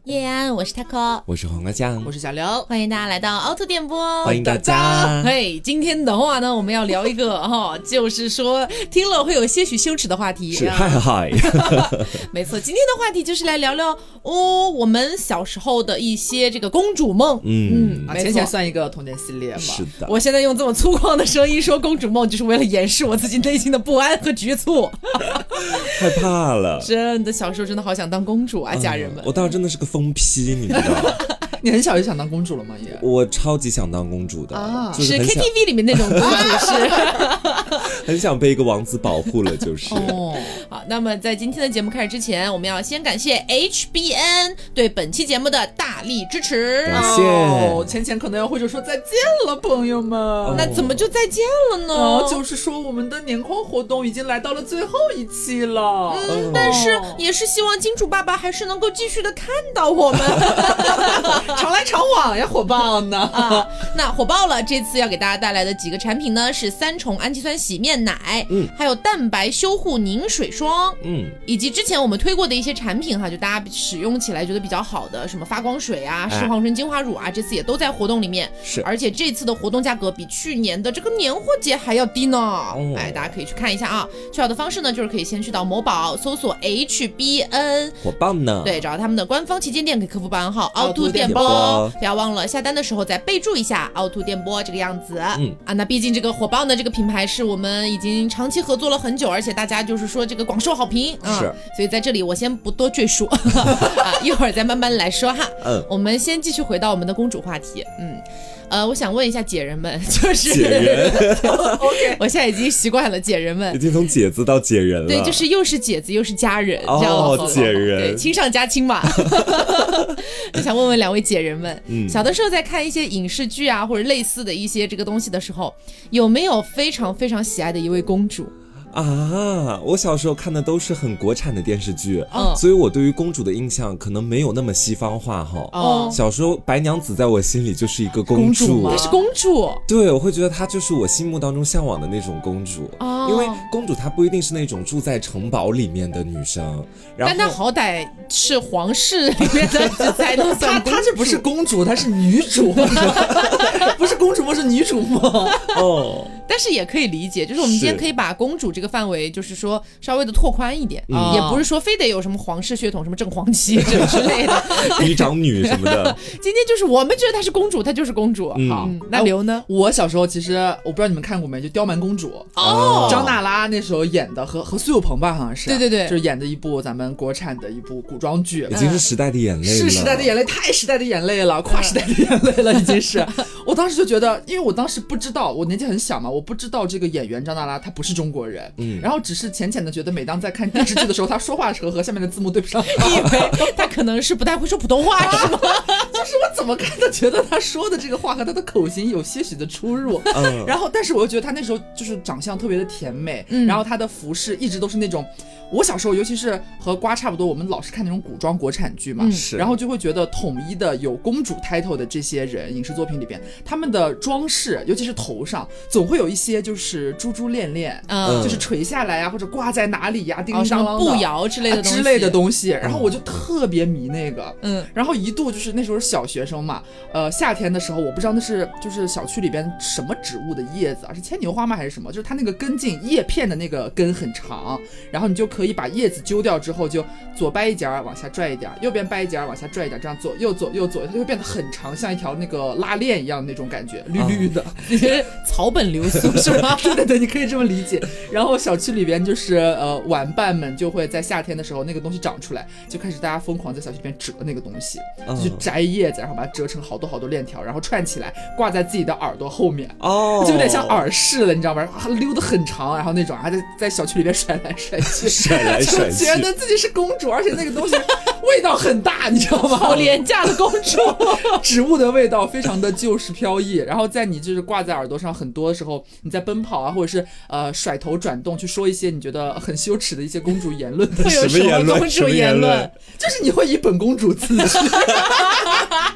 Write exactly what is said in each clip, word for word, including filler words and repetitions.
叶安，我是 Taco， 我是黄瓜酱， 我是小刘， 欢迎大家来到凹凸电波， 欢迎大家。 嘿，今天的话呢，我们要聊一个哈、哦，就是说听了会有些许羞耻的话题。 是嗨嗨， 没错，今天的话题就是来聊聊哦，我们小时候的一些这个公主梦。 嗯， 嗯啊，浅浅算一个童年系列吧。 是的， 我现在用这么粗犷的声音说公主梦，就是为了掩饰我自己内心的不安和局促。 害怕了， 真的，小时候真的好想当公主啊，家人们。 嗯、我当时真的是个疯批，你知道吗？ 你很小就想当公主了吗？也， 我超级想当公主的， 啊、 就是很 K T V 里面那种公主是， 很想被一个王子保护了，就是。 哦， 好，那么在今天的节目开始之前，我们要先感谢 H B N 对本期节目的大力支持。 感谢。 哦，浅浅可能要会说再见了，朋友们。哦、 那怎么就再见了呢？ 哦，就是说我们的年框活动已经来到了最后一期了。 嗯，但是也是希望金主爸爸还是能够继续的看到我们。 常来常往呀，火爆呢！ 啊，那火爆了！这次要给大家带来的几个产品呢，是三重氨基酸洗面奶， 嗯， 还有蛋白修护凝水霜， 嗯， 以及之前我们推过的一些产品哈，就大家使用起来觉得比较好的，什么发光水啊、视黄醇精华乳啊，这次也都在活动里面。 是， 而且这次的活动价格比去年的这个年货节还要低呢。 哦， 哎，大家可以去看一下啊。去好的方式呢，就是可以先去到某宝搜索 H B N， 火爆呢。 对，找到他们的官方旗舰店，给客服报暗号凹凸电波。不要忘了下单的时候再备注一下凹凸电波这个样子。 嗯啊，那毕竟这个火爆呢，这个品牌是我们已经长期合作了很久，而且大家就是说这个广受好评啊， 是， 所以在这里我先不多赘述啊，一会儿再慢慢来说哈。 嗯， 我们先继续回到我们的公主话题。嗯。呃，我想问一下姐人们，就是姐人 ，OK， 我现在已经习惯了姐人们， 已经从姐字到姐人了， 对，就是又是姐子又是家人， 哦， 这样子， 姐人， 对，亲上加亲嘛。我想问问两位姐人们，嗯，小的时候在看一些影视剧啊，或者类似的一些这个东西的时候，有没有非常非常喜爱的一位公主？ 啊，我小时候看的都是很国产的电视剧， 嗯， 所以我对于公主的印象可能没有那么西方化哈。 哦， 小时候白娘子在我心里就是一个公主， 她是公主， 对，我会觉得她就是我心目当中向往的那种公主。 哦， 因为公主她不一定是那种住在城堡里面的女生，然后但她好歹是皇室里面的才能算公主。 她她这不是公主，她是女主，不是公主梦，是女主梦。 哦。 但是也可以理解，就是我们今天可以把公主这个范围，就是说稍微的拓宽一点，嗯，也不是说非得有什么皇室血统，什么正黄旗这之类的， 嫡长女什么的。 今天就是我们觉得她是公主，她就是公主。 嗯、 好，那刘呢？ 我小时候其实我不知道你们看过没，就《刁蛮公主》 哦， 张娜拉那时候演的，和和苏有朋吧，好像是， 对对对， 就是演的一部咱们国产的一部古装剧， 已经是时代的眼泪了， 是时代的眼泪，太时代的眼泪了，跨时代的眼泪了，已经是。我当时就觉得，因为我当时不知道，我年纪很小嘛，我不知道这个演员张娜拉她不是中国人，嗯，然后只是浅浅的觉得，每当在看电视剧的时候，她说话的时候和下面的字幕对不上， 以为她可能是不太会说普通话，是吗？ 就是我怎么看都觉得她说的这个话和她的口型有些许的出入，嗯，然后但是我又觉得她那时候就是长相特别的甜美，嗯，然后她的服饰一直都是那种，我小时候尤其是和瓜差不多，我们老是看那种古装国产剧嘛， 是、嗯， 然后就会觉得统一的有公主 title 的这些人，影视作品里边，他们的装饰，尤其是头上，总会有一些就是珠珠链链，嗯，就是垂下来呀、啊，或者挂在哪里呀、啊，叮叮当当的步摇之类的东西、 啊、之类的东西。然后我就特别迷那个， 嗯， 然后一度就是那时候是小学生嘛，呃，夏天的时候，我不知道那是就是小区里边什么植物的叶子啊，是牵牛花吗还是什么？就是它那个根茎叶片的那个根很长，然后你就可以把叶子揪掉之后，就左掰一截往下拽一点，右边掰一截往下拽一点，这样左右左右左，它就会变得很长，像一条那个拉链一样的那种感觉，绿绿的， 你是草本流苏是吗？ 对对对，你可以这么理解。然后小区里边就是呃玩伴们就会在夏天的时候那个东西长出来，就开始大家疯狂在小区里边折那个东西，就是摘叶子，然后把它折成好多好多链条，然后串起来挂在自己的耳朵后面，哦，就有点像耳饰了，你知道吗？溜得很长，然后那种还在在小区里边甩来甩去， 甩来甩去， 就觉得自己是公主，而且那个东西味道很大，你知道吗？ 好廉价的公主， 植物的味道非常的旧时飘逸，然后在你就是挂在耳朵上，很多的时候你在奔跑啊，或者是呃甩头转动去说一些你觉得很羞耻的一些公主言论的时候，什么言论？公主言论就是你会以本公主自居。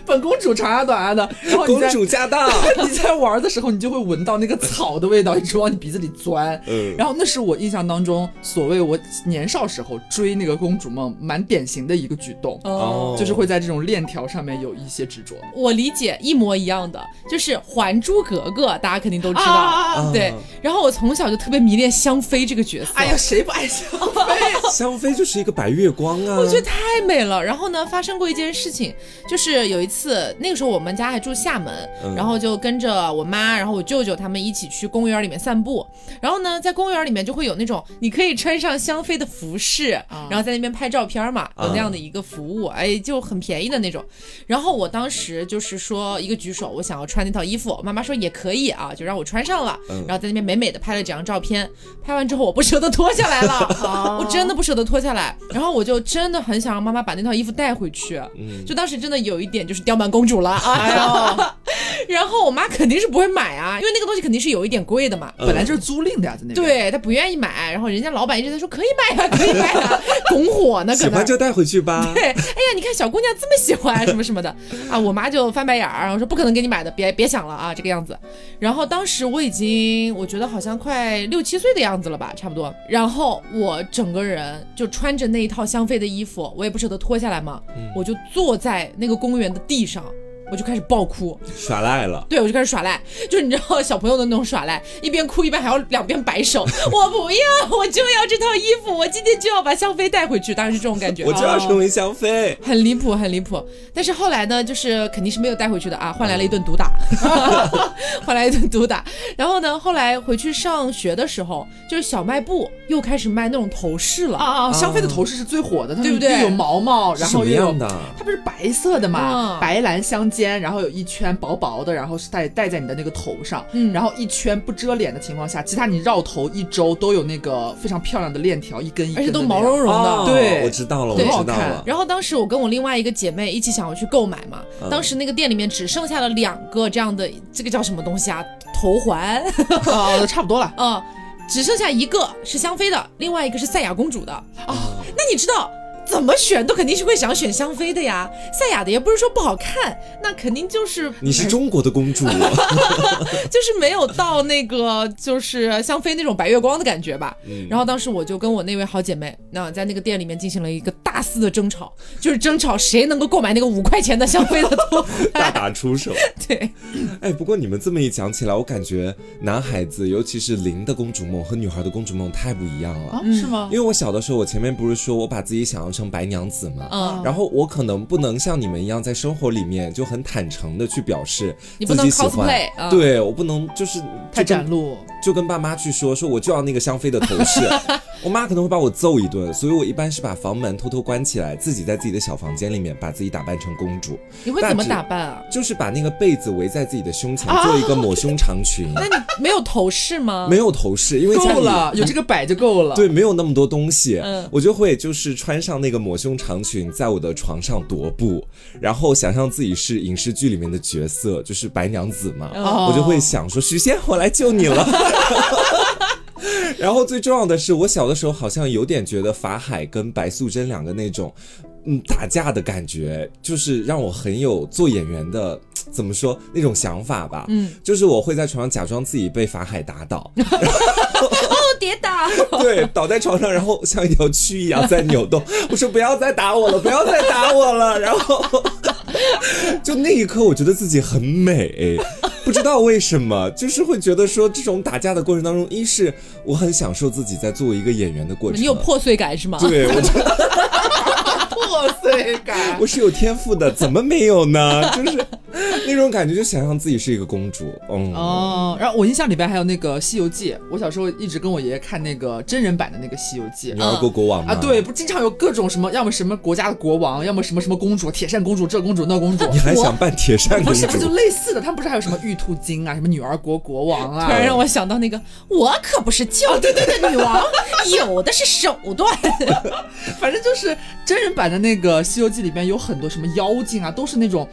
本公主长啊短啊的，然后你在公主驾到， 你在玩的时候，你就会闻到那个草的味道，一直往你鼻子里钻。嗯，然后那是我印象当中，所谓我年少时候追那个公主梦，蛮典型的一个举动。哦，就是会在这种链条上面有一些执着。 我理解一模一样的，就是《还珠格格》，大家肯定都知道。啊、对，然后我从小就特别迷恋香妃这个角色。 哎呀，谁不爱香妃？ 香妃就是一个白月光啊， 我觉得太美了。然后呢，发生过一件事情，就是有一次，那个时候我们家还住厦门，嗯、然后就跟着我妈，然后我舅舅他们一起去公园里面散步。然后呢，在公园里面就会有那种你可以穿上香妃的服饰，啊、然后在那边拍照片嘛，有那样的一个服务，啊、哎，就很便宜的那种。然后我当时就是说一个举手，我想要穿那套衣服，妈妈说也可以啊，就让我穿上了，嗯、然后在那边美美的拍了几张照片。拍完之后我不舍得脱下来了，哦、我真的不舍得脱下来。然后我就真的很想让妈妈把那套衣服带回去，嗯、就当时真的有一点就是刁蛮公主了，哎呦。然后我妈肯定是不会买啊，因为那个东西肯定是有一点贵的嘛， 本来就是租赁的呀，在那边。 对，她不愿意买，然后人家老板一直在说可以买啊，可以买啊，拱火呢， 喜欢就带回去吧。 对，哎呀，你看小姑娘这么喜欢什么什么的啊，我妈就翻白眼儿，然后说不可能给你买的，别别想了啊，这个样子。然后当时我已经我觉得好像快六七岁的样子了吧，差不多。然后我整个人就穿着那一套香妃的衣服，我也不舍得脱下来嘛，嗯、我就坐在那个公园的地上。我就开始爆哭， 耍赖了。 对，我就开始耍赖，就是你知道小朋友的那种耍赖，一边哭一边还要两边摆手。我不要，我就要这套衣服，我今天就要把香妃带回去，当然是这种感觉。 我就要成为香妃， 哦、很离谱，很离谱。但是后来呢，就是肯定是没有带回去的啊，换来了一顿毒打，换来一顿毒打。然后呢，后来回去上学的时候，就是小卖部又开始卖那种头饰了啊啊！香妃的头饰是最火的，对不对？又有毛毛，然后又有它不是白色的嘛，嗯、白蓝相间。然后有一圈薄薄的，然后是戴戴在你的那个头上，嗯，然后一圈不遮脸的情况下，其他你绕头一周都有那个非常漂亮的链条，一根一根的， 而且都毛茸茸的。 哦、 对， 我知道了，我知道了。 然后当时我跟我另外一个姐妹一起想要去购买嘛，嗯、当时那个店里面只剩下了两个这样的，这个叫什么东西啊？头环， 哦，差不多了， 嗯，只剩下一个是香妃的，另外一个是赛亚公主的。哦，那你知道？怎么选都肯定是会想选香妃的呀，赛亚的也不是说不好看，那肯定就是你是中国的公主， 就是没有到那个就是香妃那种白月光的感觉吧。嗯、然后当时我就跟我那位好姐妹，那在那个店里面进行了一个大肆的争吵，就是争吵谁能够购买那个五块钱的香妃的头大打出手。 对， 哎，不过你们这么一讲起来，我感觉男孩子，尤其是零的公主梦和女孩的公主梦太不一样了。 啊，是吗？ 因为我小的时候，我前面不是说我把自己想要成白娘子嘛，嗯，然后我可能不能像你们一样在生活里面就很坦诚的去表示自己喜欢， cosplay, 嗯、 对，我不能就是太展露， 就跟爸妈去说说我就要那个香妃的头饰，我妈可能会把我揍一顿，所以我一般是把房门偷偷关起来，自己在自己的小房间里面把自己打扮成公主。 你会怎么打扮啊？ 就是把那个被子围在自己的胸前，做一个抹胸长裙。 那你没有头饰吗？ 没有头饰，因为够了，有这个摆就够了。 对，没有那么多东西，嗯、我就会就是穿上那个抹胸长裙，在我的床上踱步，然后想象自己是影视剧里面的角色，就是白娘子嘛，哦、我就会想说许仙，我来救你了。然后最重要的是，我小的时候好像有点觉得法海跟白素贞两个那种嗯打架的感觉，就是让我很有做演员的怎么说那种想法吧。嗯，就是我会在床上假装自己被法海打倒， 哦，跌倒， 对，倒在床上，然后像一条蛆一样在扭动。我说不要再打我了，不要再打我了。然后就那一刻，我觉得自己很美。不知道为什么，就是会觉得说这种打架的过程当中，一是我很享受自己在作为一个演员的过程， 你有破碎感是吗？ 对，我觉得破碎感， 我是有天赋的，怎么没有呢？就是那种感觉，就想象自己是一个公主。嗯哦，然后我印象里边还有那个《西游记》，我小时候一直跟我爷爷看那个真人版的那个《西游记》。 你玩过国王吗？ 啊，对，不经常有各种什么，要么什么国家的国王，要么什么什么公主，铁扇公主，这公主那公主。 你还想扮铁扇公主？ 不是，就类似的，他们不是还有什么玉兔精啊，什么女儿国国王啊？ 突然让我想到那个，我可不是教对对对女王，有的是手段。 反正就是真人版的那个《西游记》里边有很多什么妖精啊，都是那种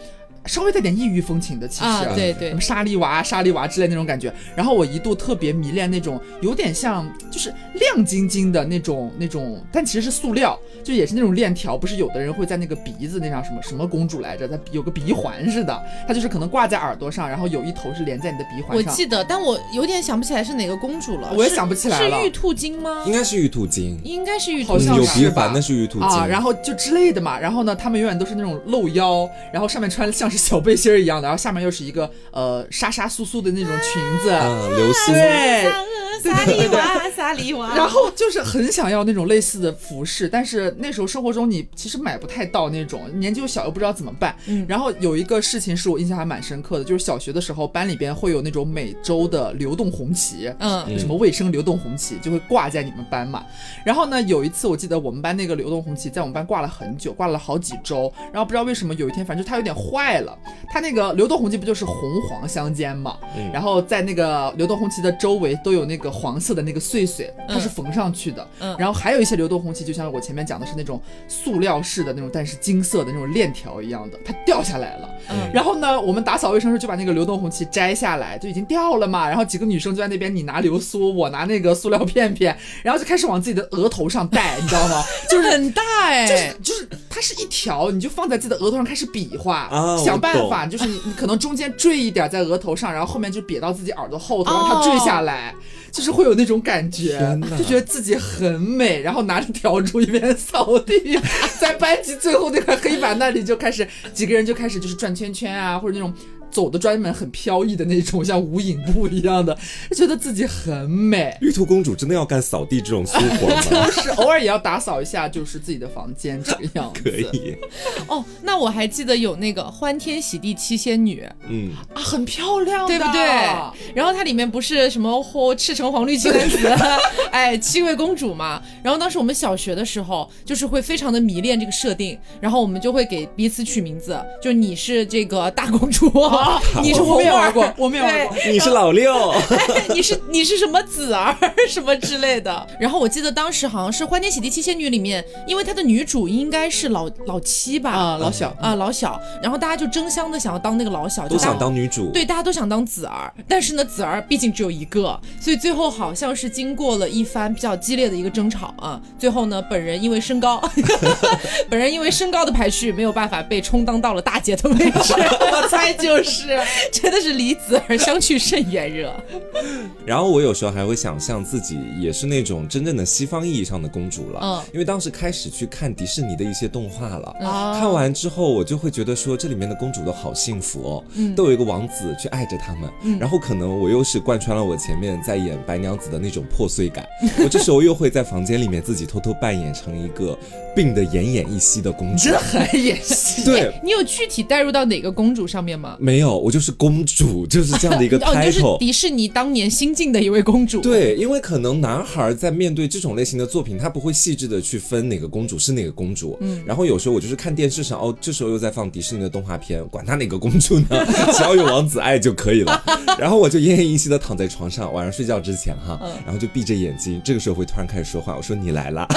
稍微带点异域风情的，其实、 啊、对对， 什么沙利娃、沙利娃之类那种感觉。然后我一度特别迷恋那种有点像就是亮晶晶的那种那种，但其实是塑料，就也是那种链条。不是有的人会在那个鼻子那上什么什么公主来着，它有个鼻环似的，它就是可能挂在耳朵上，然后有一头是连在你的鼻环上。 我记得，但我有点想不起来是哪个公主了。 我也想不起来了。 是玉兔精吗？ 应该是玉兔精， 应该是玉兔精， 有鼻环那是玉兔精啊。然后就之类的嘛。然后呢，他们永远都是那种露腰，然后上面穿像是小背心一样的，然后下面又是一个呃沙沙酥酥的那种裙子， 啊，流苏。 对。 萨利娃，萨利娃， 然后就是很想要那种类似的服饰，但是那时候生活中你其实买不太到那种，年纪又小又不知道怎么办。嗯，然后有一个事情是我印象还蛮深刻的，就是小学的时候班里边会有那种每周的流动红旗，嗯，什么卫生流动红旗就会挂在你们班嘛。然后呢，有一次我记得我们班那个流动红旗在我们班挂了很久，挂了好几周，然后不知道为什么有一天，反正它有点坏了。它那个流动红旗不就是红黄相间嘛，嗯，然后在那个流动红旗的周围都有那个黄色的那个碎碎，它是缝上去的。嗯，然后还有一些流动红旗就像我前面讲的是那种塑料式的那种，但是金色的那种链条一样的，它掉下来了。嗯，然后呢，我们打扫卫生时就把那个流动红旗摘下来，就已经掉了嘛。然后几个女生就在那边，你拿流苏，我拿那个塑料片片，然后就开始往自己的额头上戴，你知道吗？就是很大哎， 就是就是它是一条，你就放在自己的额头上开始比划，啊，想办法，就是你你可能中间坠一点在额头上，然后后面就别到自己耳朵后头，让它坠下来。哦，就是会有那种感觉，就觉得自己很美，然后拿着笤帚一边扫地，在班级最后那块黑板那里就开始几个人就开始就是转圈圈啊，或者那种走的专门很飘逸的那种，像无影步一样的，就觉得自己很美。 玉兔公主真的要干扫地这种粗活吗？ 就是偶尔也要打扫一下，就是自己的房间这个样子。 可以。 哦，那我还记得有那个欢天喜地七仙女， 嗯啊，很漂亮的， 对不对？然后它里面不是什么或赤橙黄绿青蓝紫，哎，七位公主嘛。然后当时我们小学的时候，就是会非常的迷恋这个设定，然后我们就会给彼此取名字，就你是这个大公主。啊，你是我没有玩过，我没有玩过。 你是老六， 哎，你是你是什么子儿什么之类的。然后我记得当时好像是《欢天喜地七仙女》里面，因为她的女主应该是老老七吧， 啊，老小啊，老小。然后大家就争相的想要当那个老小， 都想当女主。 对，大家都想当子儿，但是呢，子儿毕竟只有一个，所以最后好像是经过了一番比较激烈的一个争吵啊，最后呢，本人因为身高，本人因为身高的排序没有办法被充当到了大姐的位置。 我猜。就是真的是离子而相去甚远热。 然后我有时候还会想象自己也是那种真正的西方意义上的公主了，嗯，因为当时开始去看迪士尼的一些动画了，嗯，看完之后我就会觉得说这里面的公主都好幸福哦，嗯，都有一个王子去爱着他们，嗯，然后可能我又是贯穿了我前面在演白娘子的那种破碎感，我这时候又会在房间里面自己偷偷扮演成一个病得奄奄一息的公主， 真很演戏。 对， 你有具体带入到哪个公主上面吗？ 没有，我就是公主，就是这样的一个 title。 哦，就是迪士尼当年新晋的一位公主。 对，因为可能男孩在面对这种类型的作品，他不会细致的去分哪个公主是哪个公主，嗯，然后有时候我就是看电视上，哦，这时候又在放迪士尼的动画片，管他哪个公主呢，只要有王子爱就可以了。然后我就奄奄一息的躺在床上，晚上睡觉之前哈，然后就闭着眼睛，这个时候会突然开始说话，我说你来了。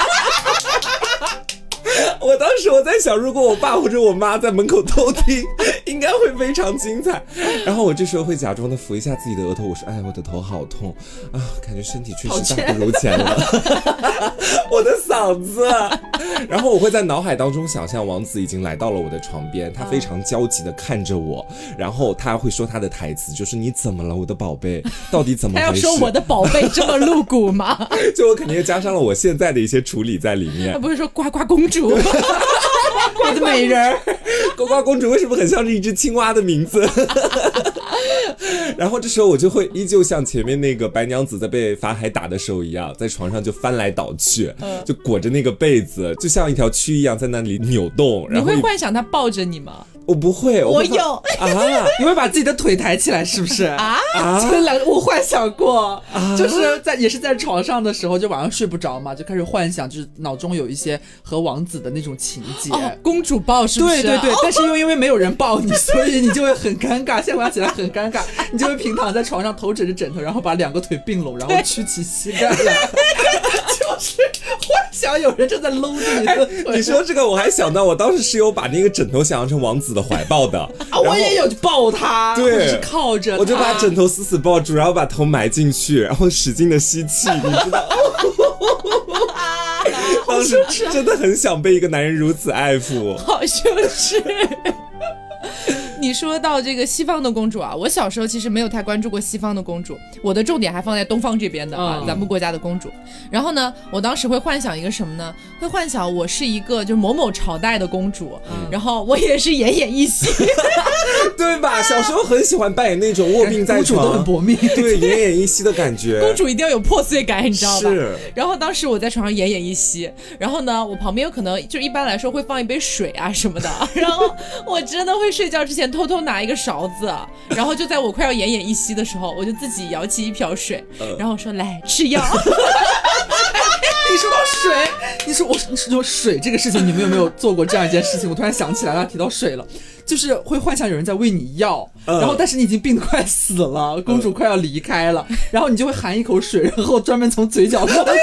我当时我在想，如果我爸或者我妈在门口偷听，应该会非常精彩。然后我这时候会假装的扶一下自己的额头，我说：“哎，我的头好痛啊，感觉身体确实大不如前了，我的嗓子。”然后我会在脑海当中想象王子已经来到了我的床边，他非常焦急的看着我，然后他会说他的台词，就是你怎么了，我的宝贝，到底怎么回事？ 他要说我的宝贝这么露骨吗？ 就我肯定加上了我现在的一些处理在里面。 他不是说呱呱公主。 我的美人呱呱公主为什么很像是一只青蛙的名字？然后这时候我就会依旧像前面那个白娘子在被法海打的时候一样，在床上就翻来倒去，嗯，就裹着那个被子，就像一条蛆一样在那里扭动。然后你会幻想他抱着你吗？ 我不会，我, 我有啊！你会把自己的腿抬起来是不是啊？ 啊！我幻想过，啊，就是在也是在床上的时候，就晚上睡不着嘛，就开始幻想，就是脑中有一些和王子的那种情节， 哦，公主抱是不是？ 对对对，哦，但是又因为没有人抱你，所以你就会很尴尬。现在想起来很尴尬，你就会平躺在床上，头枕着枕头，然后把两个腿并拢，然后屈起膝盖来。就时幻想有人正在搂着你的腿、 哎。你说这个，我还想到我当时是有把那个枕头想象成王子的怀抱的， 啊，我也有抱他， 对， 或者是靠着他， 我就把枕头死死抱住，然后把头埋进去，然后使劲的吸气，你知道。当时真的很想被一个男人如此爱抚， 好羞耻。你说到这个西方的公主啊，我小时候其实没有太关注过西方的公主，我的重点还放在东方这边的啊，嗯、咱们国家的公主。然后呢，我当时会幻想一个什么呢？会幻想我是一个就是某某朝代的公主，嗯、然后我也是奄奄一息， 对吧？小时候很喜欢扮演那种卧病在床， 公主都很搏命， 对，奄奄一息的感觉。 公主一定要有破碎感，你知道吧？ 是。 然后当时我在床上奄奄一息，然后呢，我旁边有可能就一般来说会放一杯水啊什么的，然后我真的会睡觉之前偷偷拿一个勺子，然后就在我快要奄奄一息的时候，我就自己舀起一瓢水，呃、然后说来吃药。 你说到水，你说我你说水这个事情，你们有没有做过这样一件事情？我突然想起来了，提到水了，就是会幻想有人在喂你药，呃、然后但是你已经病得快死了，公主快要离开了，呃、然后你就会含一口水，然后专门从嘴角冒出来。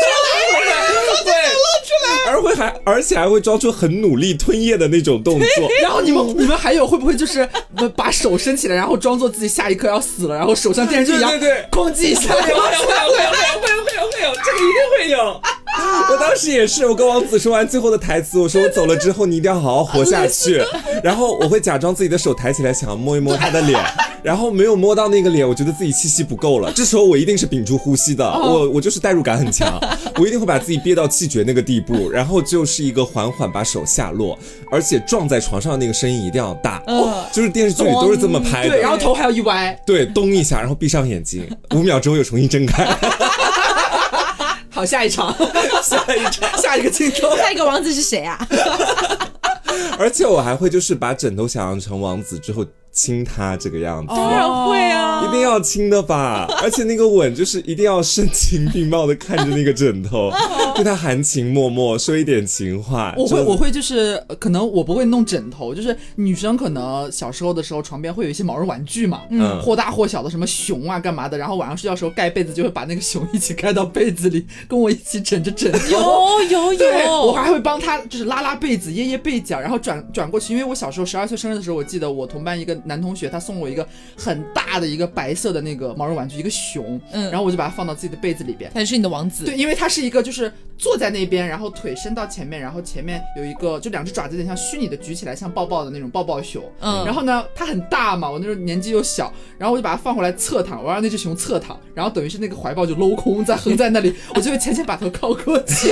而会还而且还会装出很努力吞咽的那种动作， 然后你们你们还有会不会就是把手伸起来，然后装作自己下一刻要死了，然后手像电视剧一样， 对对对， 哐叽一下， 会有会有会有会有会有会有会有，这个一定会有。我当时也是，我跟王子说完最后的台词，我说我走了之后你一定要好好活下去，然后我会假装自己的手抬起来想要摸一摸他的脸，然后没有摸到那个脸，我觉得自己气息不够了，这时候我一定是屏住呼吸的，我我就是代入感很强，我一定会把自己憋到气绝那个地步，然后就是一个缓缓把手下落，而且撞在床上的那个声音一定要大，哦、就是电视剧里都是这么拍的， 对，然后头还要一歪， 对，咚一下，然后闭上眼睛，五秒钟又重新睁开。 好，下一场，下一场，下一个镜头， 下一个王子是谁啊？ 而且我还会就是把枕头想象成王子之后亲他这个样子， 当然会啊， 一定要亲的吧，而且那个吻就是一定要声情并茂的看着那个枕头，对他含情脉脉，说一点情话。 我会我会就是可能我不会弄枕头，就是女生可能小时候的时候床边会有一些毛绒玩具嘛，嗯，或大或小的什么熊啊干嘛的，然后晚上睡觉的时候盖被子就会把那个熊一起盖到被子里，跟我一起枕着枕头。 有有有， 我还会帮他就是拉拉被子，掖掖被角，然后转转过去，因为我小时候十二岁生日的时候，我记得我同班一个男同学他送我一个很大的一个白色的那个毛绒玩具，一个熊，嗯，然后我就把它放到自己的被子里边， 他是你的王子。 对，因为他是一个就是坐在那边，然后腿伸到前面，然后前面有一个就两只爪子有点像虚拟的举起来像抱抱的那种抱抱熊，嗯，然后呢它很大嘛，我那时候年纪又小，然后我就把它放回来侧躺，我让那只熊侧躺，然后等于是那个怀抱就镂空在横在那里，我就会浅浅把头靠过去。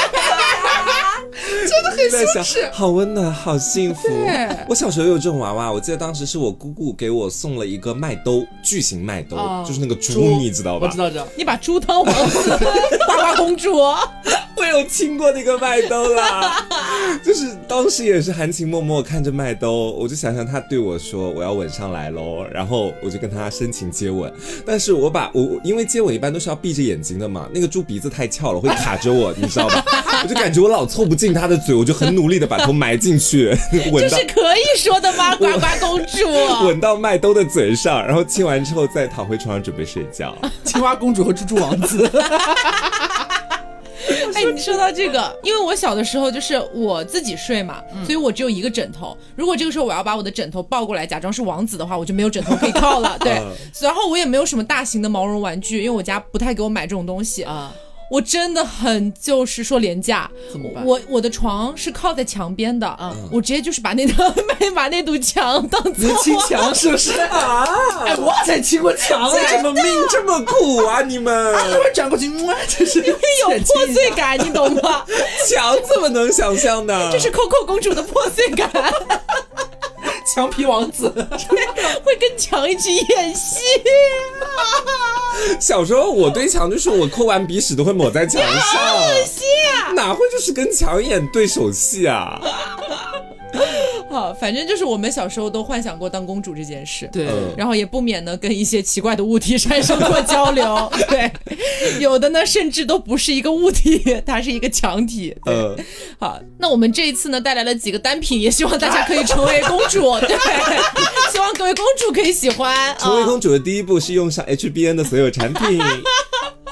真的很羞耻， 好温暖，好幸福。我小时候有这种娃娃，我记得当时是我姑姑给我送了一个麦兜，巨型麦兜，哦、就是那个猪，猪你知道吧？ 我知道，知道。 你把猪当王子，花花公主。 我有亲过那个麦兜啦，就是当时也是含情脉脉看着麦兜，我就想象他对我说我要吻上来咯，然后我就跟他深情接吻，但是我把我因为接吻一般都是要闭着眼睛的嘛，那个猪鼻子太翘了会卡着我，你知道吧？我就感觉我老凑不进他的嘴，我就很努力的把头埋进去，吻到这是可以说的吗？呱呱公主吻到麦兜的嘴上，然后亲完之后再躺回床上准备睡觉。 青蛙公主和猪猪王子。 哎，你说到这个，因为我小的时候就是我自己睡嘛，嗯、所以我只有一个枕头。如果这个时候我要把我的枕头抱过来，假装是王子的话，我就没有枕头可以靠了。对，嗯、然后我也没有什么大型的毛绒玩具，因为我家不太给我买这种东西啊。我真的很就是说廉价， 怎么办？ 我我的床是靠在墙边的，嗯，我直接就是把那堵把那堵墙当做亲墙，是不是啊？哎，我才亲过墙， 为什么命这么苦啊？你们啊， 那会转过去，就是因为有破碎感，你懂吗？ 墙怎么能想象呢？ 这是 Coco 公主的破碎感。 墙皮王子会跟墙一起演戏。 小时候我对墙就是我抠完鼻屎都会抹在墙上， 好恶心啊！ 哪会就是跟墙演对手戏啊？ 好，反正就是我们小时候都幻想过当公主这件事， 对， 然后也不免呢跟一些奇怪的物体产生过交流，对，有的呢甚至都不是一个物体，它是一个墙体。对，呃、好，那我们这一次呢带来了几个单品，也希望大家可以成为公主，对，希望各位公主可以喜欢。 成为公主的第一步是用上 H B N 的所有产品。 好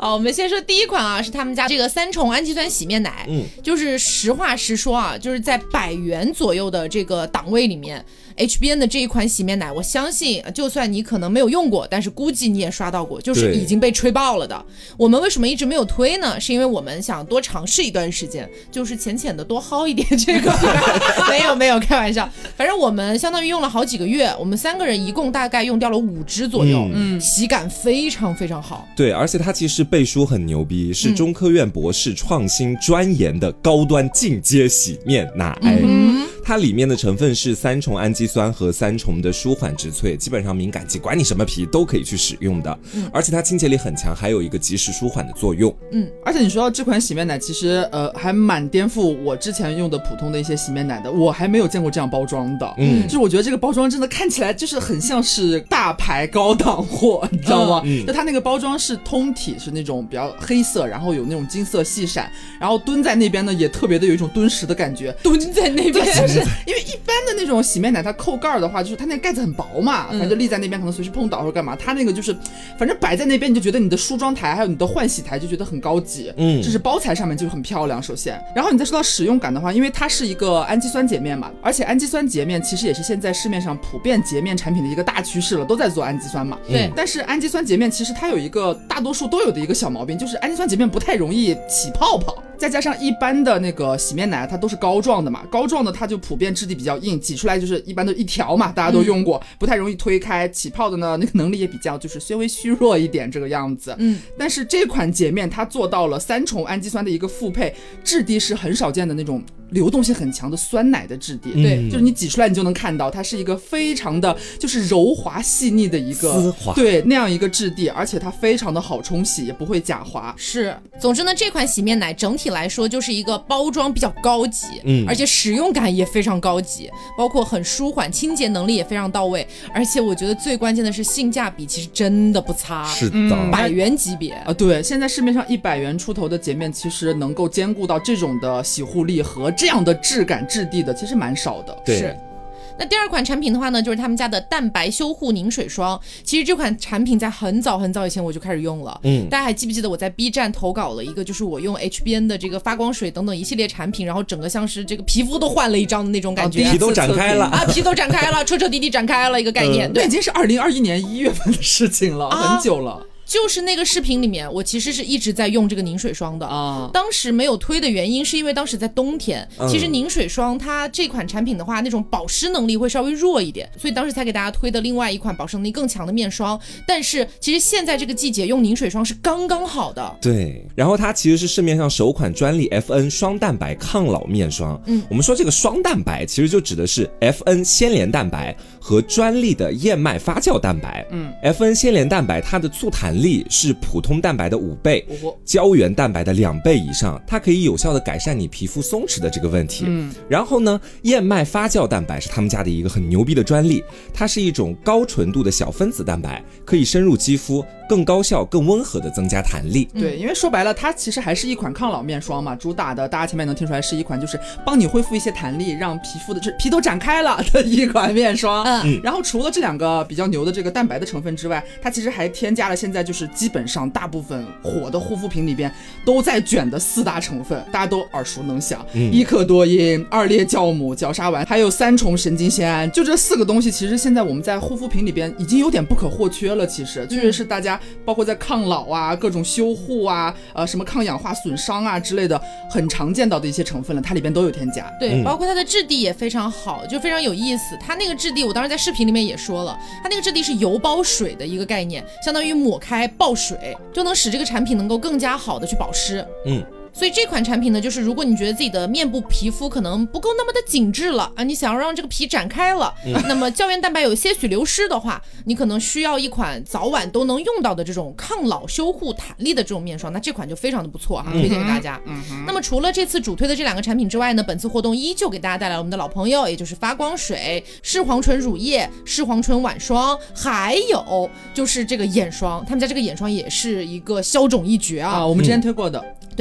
好，我们先说第一款啊，是他们家这个三重氨基酸洗面奶。嗯，就是实话实说啊，就是在百元左右的这个档位里面。H B N 的这一款洗面奶，我相信就算你可能没有用过，但是估计你也刷到过，就是已经被吹爆了的。我们为什么一直没有推呢？是因为我们想多尝试一段时间，就是浅浅的多薅一点这个。没有没有，开玩笑。反正我们相当于用了好几个月，我们三个人一共大概用掉了五支左右，嗯，洗感非常非常好。 对，而且它其实背书很牛逼，是中科院博士创新专研的高端进阶洗面奶。嗯，它里面的成分是三重氨基酸和三重的舒缓植萃，基本上敏感肌管你什么皮都可以去使用的。嗯，而且它清洁力很强，还有一个及时舒缓的作用。 嗯，而且你说到这款洗面奶，其实呃还蛮颠覆我之前用的普通的一些洗面奶的，我还没有见过这样包装的。嗯，就是我觉得这个包装真的看起来就是很像是大牌高档货，你知道吗？嗯，就它那个包装是通体是那种比较黑色，然后有那种金色细闪，然后蹲在那边呢也特别的有一种敦实的感觉。 蹲在那边， 就是因为一般的那种洗面奶它扣盖的话，就是它那个盖子很薄嘛，反正就立在那边可能随时碰倒或者干嘛，它那个就是反正摆在那边你就觉得你的梳妆台还有你的换洗台就觉得很高级。嗯，就是包材上面就很漂亮首先，然后你再说到使用感的话，因为它是一个氨基酸洁面嘛，而且氨基酸洁面其实也是现在市面上普遍洁面产品的一个大趋势了，都在做氨基酸嘛。 对， 但是氨基酸洁面其实它有一个大多数都有的一个小毛病，就是氨基酸洁面不太容易起泡泡，再加上一般的那个洗面奶它都是膏状的嘛，膏状的它就普遍质地比较硬，挤出来就是一般都一条嘛，大家都用过，嗯，不太容易推开，起泡的呢那个能力也比较就是稍微虚弱一点这个样子。嗯，但是这款洁面它做到了三重氨基酸的一个复配，质地是很少见的那种流动性很强的酸奶的质地。嗯，对，就是你挤出来你就能看到它是一个非常的就是柔滑细腻的一个丝滑， 对，那样一个质地，而且它非常的好冲洗，也不会假滑。 是，总之呢这款洗面奶整体来说就是一个包装比较高级，嗯，而且使用感也非常高级，包括很舒缓，清洁能力也非常到位，而且我觉得最关键的是性价比其实真的不差。 是的， 嗯，百元级别啊，对，现在市面上一百元出头的洁面其实能够兼顾到这种的洗护力和这样的质感质地的其实蛮少的。 对， 是。那第二款产品的话呢，就是他们家的蛋白修护凝水霜。其实这款产品在很早很早以前我就开始用了，嗯，大家还记不记得我在 B 站投稿了一个，就是我用 H B N 的这个发光水等等一系列产品，然后整个像是这个皮肤都换了一张的那种感觉， 哦，皮都展开了啊，皮都展开了，彻彻底底展开了一个概念。 嗯，对，已经是二零二一年一月份的事情了，啊，很久了。 就是那个视频里面我其实是一直在用这个凝水霜的啊，当时没有推的原因是因为当时在冬天，嗯，其实凝水霜它这款产品的话那种保湿能力会稍微弱一点，所以当时才给大家推的另外一款保湿能力更强的面霜。但是其实现在这个季节用凝水霜是刚刚好的。 对，然后它其实是市面上首款专利 F N 双蛋白抗老面霜。嗯，我们说这个双蛋白其实就指的是 F N 纤连蛋白和专利的燕麦发酵蛋白。嗯 ，F N 纤连蛋白它的促弹力是普通蛋白的五倍，胶原蛋白的两倍以上，它可以有效的改善你皮肤松弛的这个问题。嗯，然后呢，燕麦发酵蛋白是他们家的一个很牛逼的专利，它是一种高纯度的小分子蛋白，可以深入肌肤，更高效、更温和的增加弹力。 对，因为说白了，它其实还是一款抗老面霜嘛，主打的大家前面能听出来是一款就是帮你恢复一些弹力，让皮肤的就是皮都展开了的一款面霜。嗯，然后除了这两个比较牛的这个蛋白的成分之外，它其实还添加了现在就是基本上大部分火的护肤品里边都在卷的四大成分，大家都耳熟能详，嗯，伊可多因、二裂酵母、角鲨烷，还有三重神经酰胺，就这四个东西其实现在我们在护肤品里边已经有点不可或缺了。其实确实是大家包括在抗老啊、各种修护啊、呃什么抗氧化损伤啊之类的很常见到的一些成分了，它里边都有添加。 对，包括它的质地也非常好，就非常有意思。它那个质地我当时在视频里面也说了，它那个质地是油包水的一个概念，相当于抹开爆水，就能使这个产品能够更加好的去保湿。嗯，所以这款产品呢，就是如果你觉得自己的面部皮肤可能不够那么的紧致了啊，你想要让这个皮展开了，嗯，那么胶原蛋白有些许流失的话，你可能需要一款早晚都能用到的这种抗老修护弹力的这种面霜，那这款就非常的不错哈，推荐给大家。嗯，那么除了这次主推的这两个产品之外呢，本次活动依旧给大家带来我们的老朋友，也就是发光水、视黄醇乳液、视黄醇晚霜，还有就是这个眼霜，他们家这个眼霜也是一个消肿一绝啊， 啊我们之前推过的。 对，咖啡因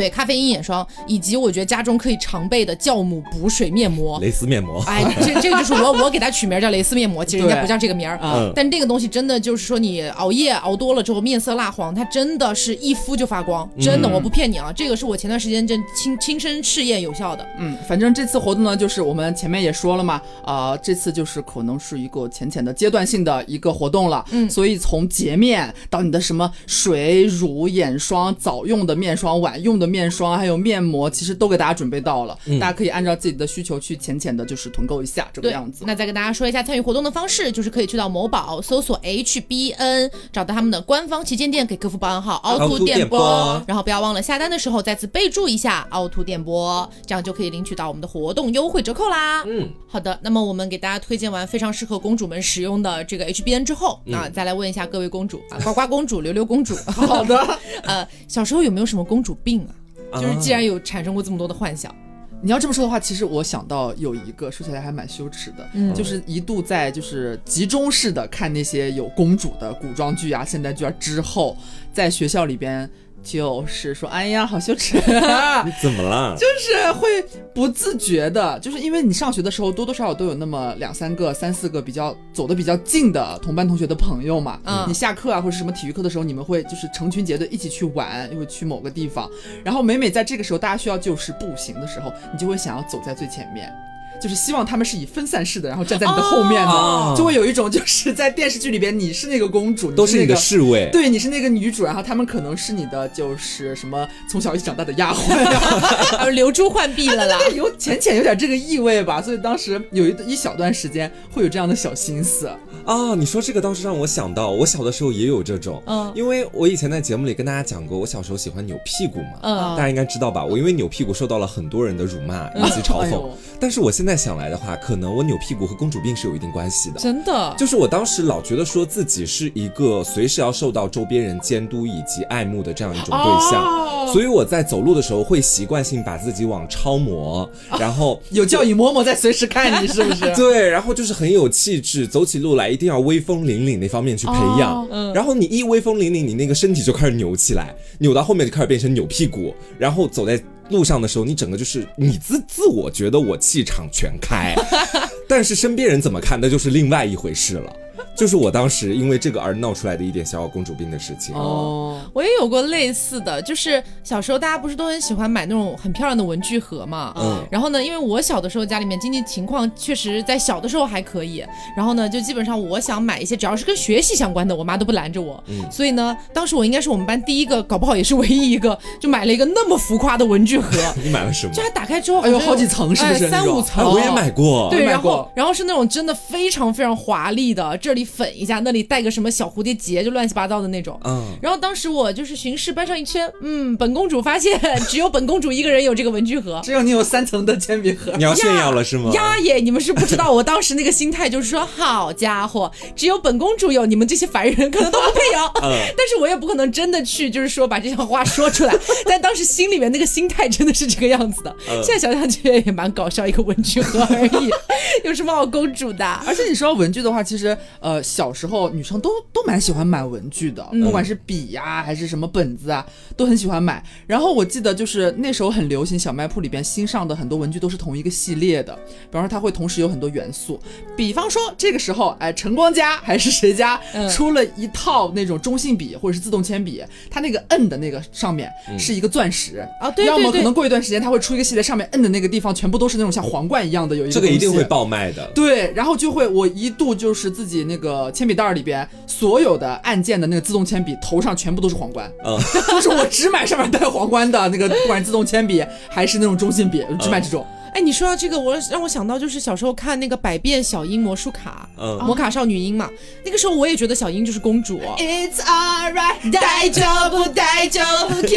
阴眼霜，以及我觉得家中可以常备的酵母补水面膜， 蕾丝面膜。 哎，这这个就是我我给它取名叫蕾丝面膜，其实人家不叫这个名儿。嗯，但这个东西真的就是说你熬夜熬多了之后面色蜡黄，它真的是一敷就发光，真的、嗯、我不骗你啊，这个是我前段时间真亲亲身试验有效的。 嗯，反正这次活动呢，就是我们前面也说了嘛，啊、呃，这次就是可能是一个浅浅的阶段性的一个活动了。嗯，所以从洁面到你的什么水乳眼霜、早用的面霜、晚用的面霜，还有面膜，其实都给大家准备到了、嗯、大家可以按照自己的需求去浅浅的就是囤购一下这个样子。 那再跟大家说一下参与活动的方式，就是可以去到某宝搜索 H B N， 找到他们的官方旗舰店，给客服报暗号凹凸电波，然后不要忘了下单的时候再次备注一下凹凸电波，这样就可以领取到我们的活动优惠折扣啦。嗯，好的，那么我们给大家推荐完非常适合公主们使用的这个 H B N 之后，那、嗯、再来问一下各位公主啊，呱呱公主、溜溜公主， 好的， 呃，小时候有没有什么公主病啊？就是既然有产生过这么多的幻想。 你要这么说的话，其实我想到有一个说起来还蛮羞耻的、嗯、就是一度在就是集中式的看那些有公主的古装剧啊现代剧啊之后，在学校里边就是说哎呀好羞耻啊你怎么了？ 就是会不自觉的，就是因为你上学的时候多多少少都有那么两三个三四个比较走得比较近的同班同学的朋友嘛、嗯、你下课啊或者什么体育课的时候，你们会就是成群结队一起去玩，又会去某个地方，然后每每在这个时候大家需要就事步行的时候，你就会想要走在最前面，就是希望他们是以分散式的然后站在你的后面的、哦、就会有一种就是在电视剧里边你是那个公主， 都是你的侍卫， 对，你是那个女主，然后他们可能是你的就是什么从小一起长大的丫鬟流珠换臂了啦、 啊、有浅浅有点这个意味吧，所以当时有一一小段时间会有这样的小心思啊。你说这个倒是让我想到我小的时候也有这种，嗯，因为我以前在节目里跟大家讲过我小时候喜欢扭屁股嘛，嗯，大家应该知道吧，我因为扭屁股受到了很多人的辱骂以及嘲讽、哎、但是我现在想来的话，可能我扭屁股和公主病是有一定关系的， 真的， 就是我当时老觉得说自己是一个随时要受到周边人监督以及爱慕的这样一种对象、哦、所以我在走路的时候会习惯性把自己往超模、哦、然后有教育嬷嬷在随时看你是不是对，然后就是很有气质，走起路来一定要威风凛凛那方面去培养、哦嗯、然后你一威风凛凛，你那个身体就开始扭起来，扭到后面就开始变成扭屁股，然后走在路上的时候你整个就是你自自我觉得我气场全开但是身边人怎么看那就是另外一回事了，就是我当时因为这个而闹出来的一点小小公主病的事情。 哦，我也有过类似的，就是小时候大家不是都很喜欢买那种很漂亮的文具盒嘛，嗯，然后呢因为我小的时候家里面经济情况确实在小的时候还可以，然后呢就基本上我想买一些只要是跟学习相关的我妈都不拦着我、嗯、所以呢当时我应该是我们班第一个，搞不好也是唯一一个就买了一个那么浮夸的文具盒你买了什么？ 就它打开之后哎呦好几层是不是、哎、 三五层、 哎、我也买过， 对，然后然后是那种真的非常非常华丽的，这里粉一下那里带个什么小蝴蝶结，就乱七八糟的那种、嗯、然后当时我就是巡视班上一圈，嗯，本公主发现只有本公主一个人有这个文具盒只有你有三层的铅笔盒， 你要炫耀了是吗？ 呀耶，你们是不知道我当时那个心态就是说好家伙只有本公主有，你们这些凡人可能都不配有、嗯、但是我也不可能真的去就是说把这样话说出来但当时心里面那个心态真的是这个样子的、嗯、现在想想觉得也蛮搞笑，一个文具盒而已有什么好公主的？ 而且你说到文具的话，其实呃小时候女生都都蛮喜欢买文具的、嗯、不管是笔呀、啊、还是什么本子啊都很喜欢买。然后我记得就是那时候很流行小卖铺里边新上的很多文具都是同一个系列的，比方说它会同时有很多元素，比方说这个时候哎晨光家还是谁家、嗯、出了一套那种中性笔或者是自动铅笔，它那个摁的那个上面是一个钻石啊、嗯，对对对，要么可能过一段时间它会出一个系列，上面摁的那个地方全部都是那种像皇冠一样的有一个这个一定会爆卖的， 对，然后就会我一度就是自己那个铅笔袋里边所有的按键的那个自动铅笔头上全部都是皇冠，嗯，就是我只买上面带皇冠的那个，不管是自动铅笔还是那种中性笔，只买这种。 哎，你说到这个，我让我想到就是小时候看那个百变小樱魔术卡，嗯，魔卡少女樱嘛，那个时候我也觉得小樱就是公主。It's alright， 大丈夫大丈夫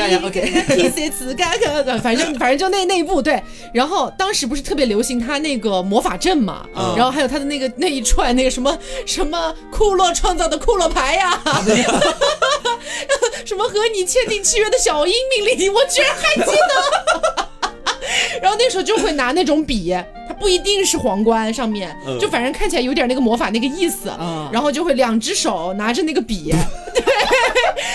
，OK， 反正反正就那那一部对。然后当时不是特别流行他那个魔法阵嘛，嗯、然后还有他的那个那一串那个什么什么库洛创造的库洛牌呀、啊，什么和你签订契约的小樱命令，我居然还记得。然后那时候就会拿那种笔，它不一定是皇冠上面、嗯、就反正看起来有点那个魔法那个意思、嗯、然后就会两只手拿着那个笔对，然后把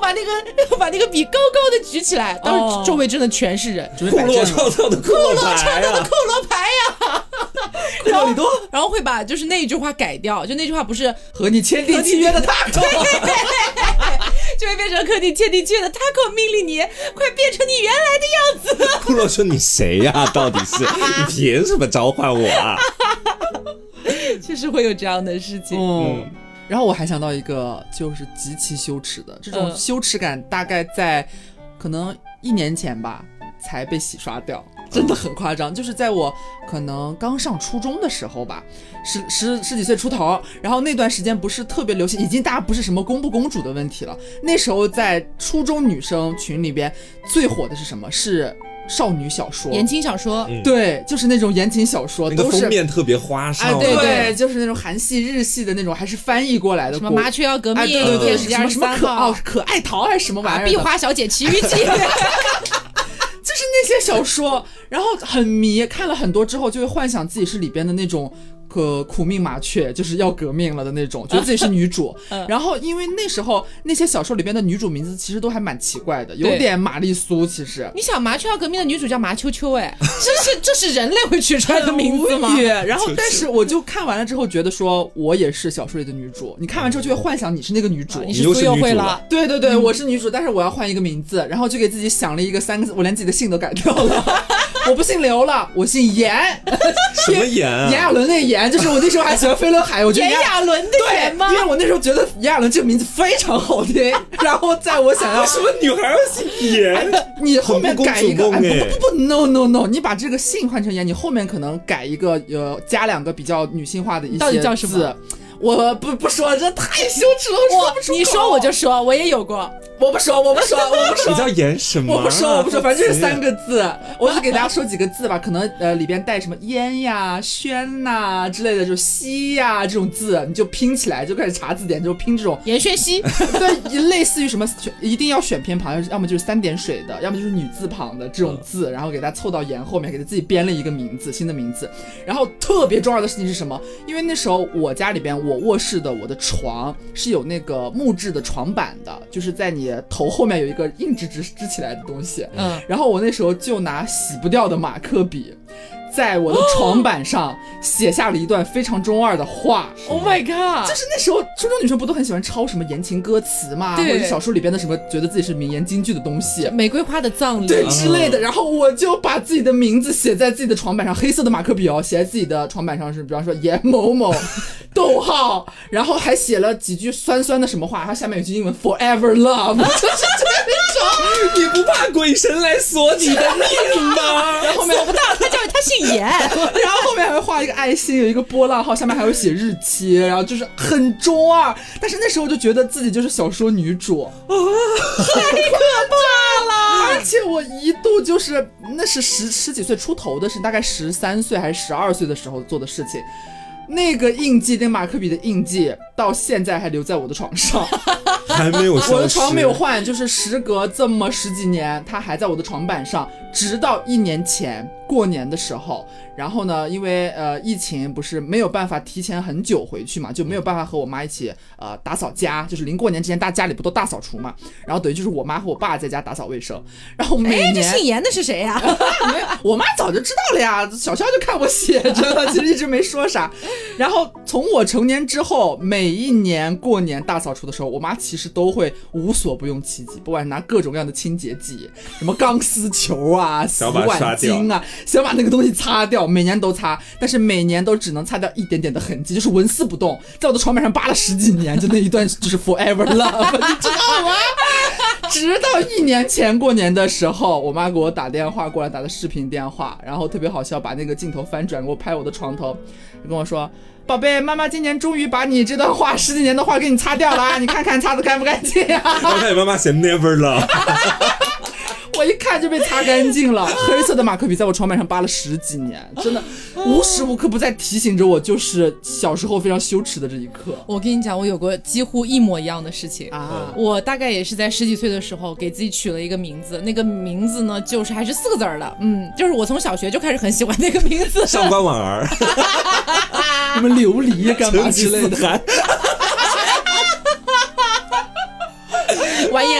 把那个把那个笔高高的举起来，当时周围真的全是人， 库洛创造的库洛牌啊， 库洛牌呀。然后，然后会把就是那一句话改掉，就那句话不是和你签订契约的 Taco， 就会变成和你签订契约的 Taco 命令你快变成你原来的样子。 库洛说你谁呀、啊？到底是你凭什么召唤我啊？ 确实会有这样的事情。 嗯。然后我还想到一个就是极其羞耻的，这种羞耻感大概在可能一年前吧才被洗刷掉，真的很夸张。就是在我可能刚上初中的时候吧，十十十几岁出头，然后那段时间不是特别流行，已经大家不是什么公不公主的问题了。那时候在初中女生群里边最火的是什么？是少女小说， 言情小说、 嗯、对，就是那种言情小说， 那个封面特别花哨、 哎、对对，就是那种韩系日系的那种，还是翻译过来的， 什么麻雀要革命、哎、 对对对，什么什么可哦可爱桃还是什么玩意儿、啊、 壁花小姐奇遇记就是那些小说，然后很迷，看了很多之后就会幻想自己是里边的那种可苦命麻雀，就是要革命了的那种，觉得自己是女主、嗯、然后因为那时候那些小说里边的女主名字其实都还蛮奇怪的，有点玛丽苏。其实你想麻雀要革命的女主叫麻秋秋，哎，这是这是人类会取出来的名字吗？ 然后但是我就看完了之后觉得说我也是小说里的女主，你看完之后就会幻想你是那个女主、 啊、你是苏有慧了。 对对对、嗯、我是女主，但是我要换一个名字，然后就给自己想了一个三个字，我连自己的姓都改掉了我不姓刘了，我姓严。 什么严啊？ 炎亚纶那严，就是我那时候还喜欢飞轮海，我觉得炎亚纶的严吗？ 对，因为我那时候觉得炎亚纶这个名字非常好听，然后在我想要什么女孩要姓严、 哎，你后面改一个， 哎、 不不不 no no no， 你把这个姓换成严，你后面可能改一个呃加两个比较女性化的一些字， 到底叫什么？ 我不不说，这太羞耻了，我说不出口。 你说我就说，我也有过。 我不说，我不说，我不说。 你叫严什么？ 我不说，我不说，反正就是三个字。我只给大家说几个字吧，可能呃里边带什么烟呀、轩呐之类的，就西呀这种字，你就拼起来，就开始查字典，就拼这种严轩西。 对，类似于什么，一定要选偏旁，要么就是三点水的，要么就是女字旁的这种字，然后给它凑到严后面，给它自己编了一个名字，新的名字。然后特别重要的事情是什么？因为那时候我家里边，我卧室的我的床是有那个木质的床板的，就是在你头后面有一个硬直直支起来的东西，嗯，然后我那时候就拿洗不掉的马克笔在我的床板上写下了一段非常中二的话。 Oh my god， 就是那时候初中女生不都很喜欢抄什么言情歌词嘛，或者小说里边的什么觉得自己是名言金句的东西， 玫瑰花的葬礼对之类的，然后我就把自己的名字写在自己的床板上，黑色的马克笔哦，写在自己的床板上，是比方说严某某逗号，然后还写了几句酸酸的什么话，然后下面有句英文 forever love 就是这种。 你不怕鬼神来索你的命吗？ 然后后面索不到，他叫他姓严然后后面还会画一个爱心，有一个波浪号，下面还会写日期，然后就是很中二，但是那时候就觉得自己就是小说女主啊， 太可怕了。 而且我一度就是那是十十几岁出头的事，大概十三岁还是十二岁的时候做的事情，那个印记，那马克笔的印记到现在还留在我的床上还没有消失， 我的床没有换，就是时隔这么十几年它还在我的床板上，直到一年前过年的时候，然后呢因为呃疫情不是没有办法提前很久回去嘛，就没有办法和我妈一起呃打扫家，就是临过年之前大家里不都大扫除嘛，然后等于就是我妈和我爸在家打扫卫生，然后每年、 哎、这姓严的是谁呀、 啊、我妈早就知道了呀，小肖就看我写着了，其实一直没说啥。然后从我成年之后，每一年过年大扫除的时候，我妈其实都会无所不用其极，不管是拿各种各样的清洁剂，什么钢丝球啊、洗碗巾啊，想把那个东西擦掉，每年都擦，但是每年都只能擦掉一点点的痕迹，就是纹丝不动，在我的床板上扒了十几年，就那一段就是 forever love 你知道吗？直到一年前过年的时候，我妈给我打电话过来，打的视频电话，然后特别好笑，把那个镜头翻转给我拍我的床头，跟我说，宝贝，妈妈今年终于把你这段话十几年的话给你擦掉了啊，你看看擦得干不干净啊？ 我看你妈妈写 never love 我一看就被擦干净了，黑色的马克笔在我床板上扒了十几年，真的无时无刻不在提醒着我，就是小时候非常羞耻的这一刻。 我跟你讲，我有过几乎一模一样的事情啊！ 我大概也是在十几岁的时候给自己取了一个名字，那个名字呢就是还是四个字的，嗯，就是我从小学就开始很喜欢那个名字， 上官婉儿什么琉璃干嘛之类的完颜阿滚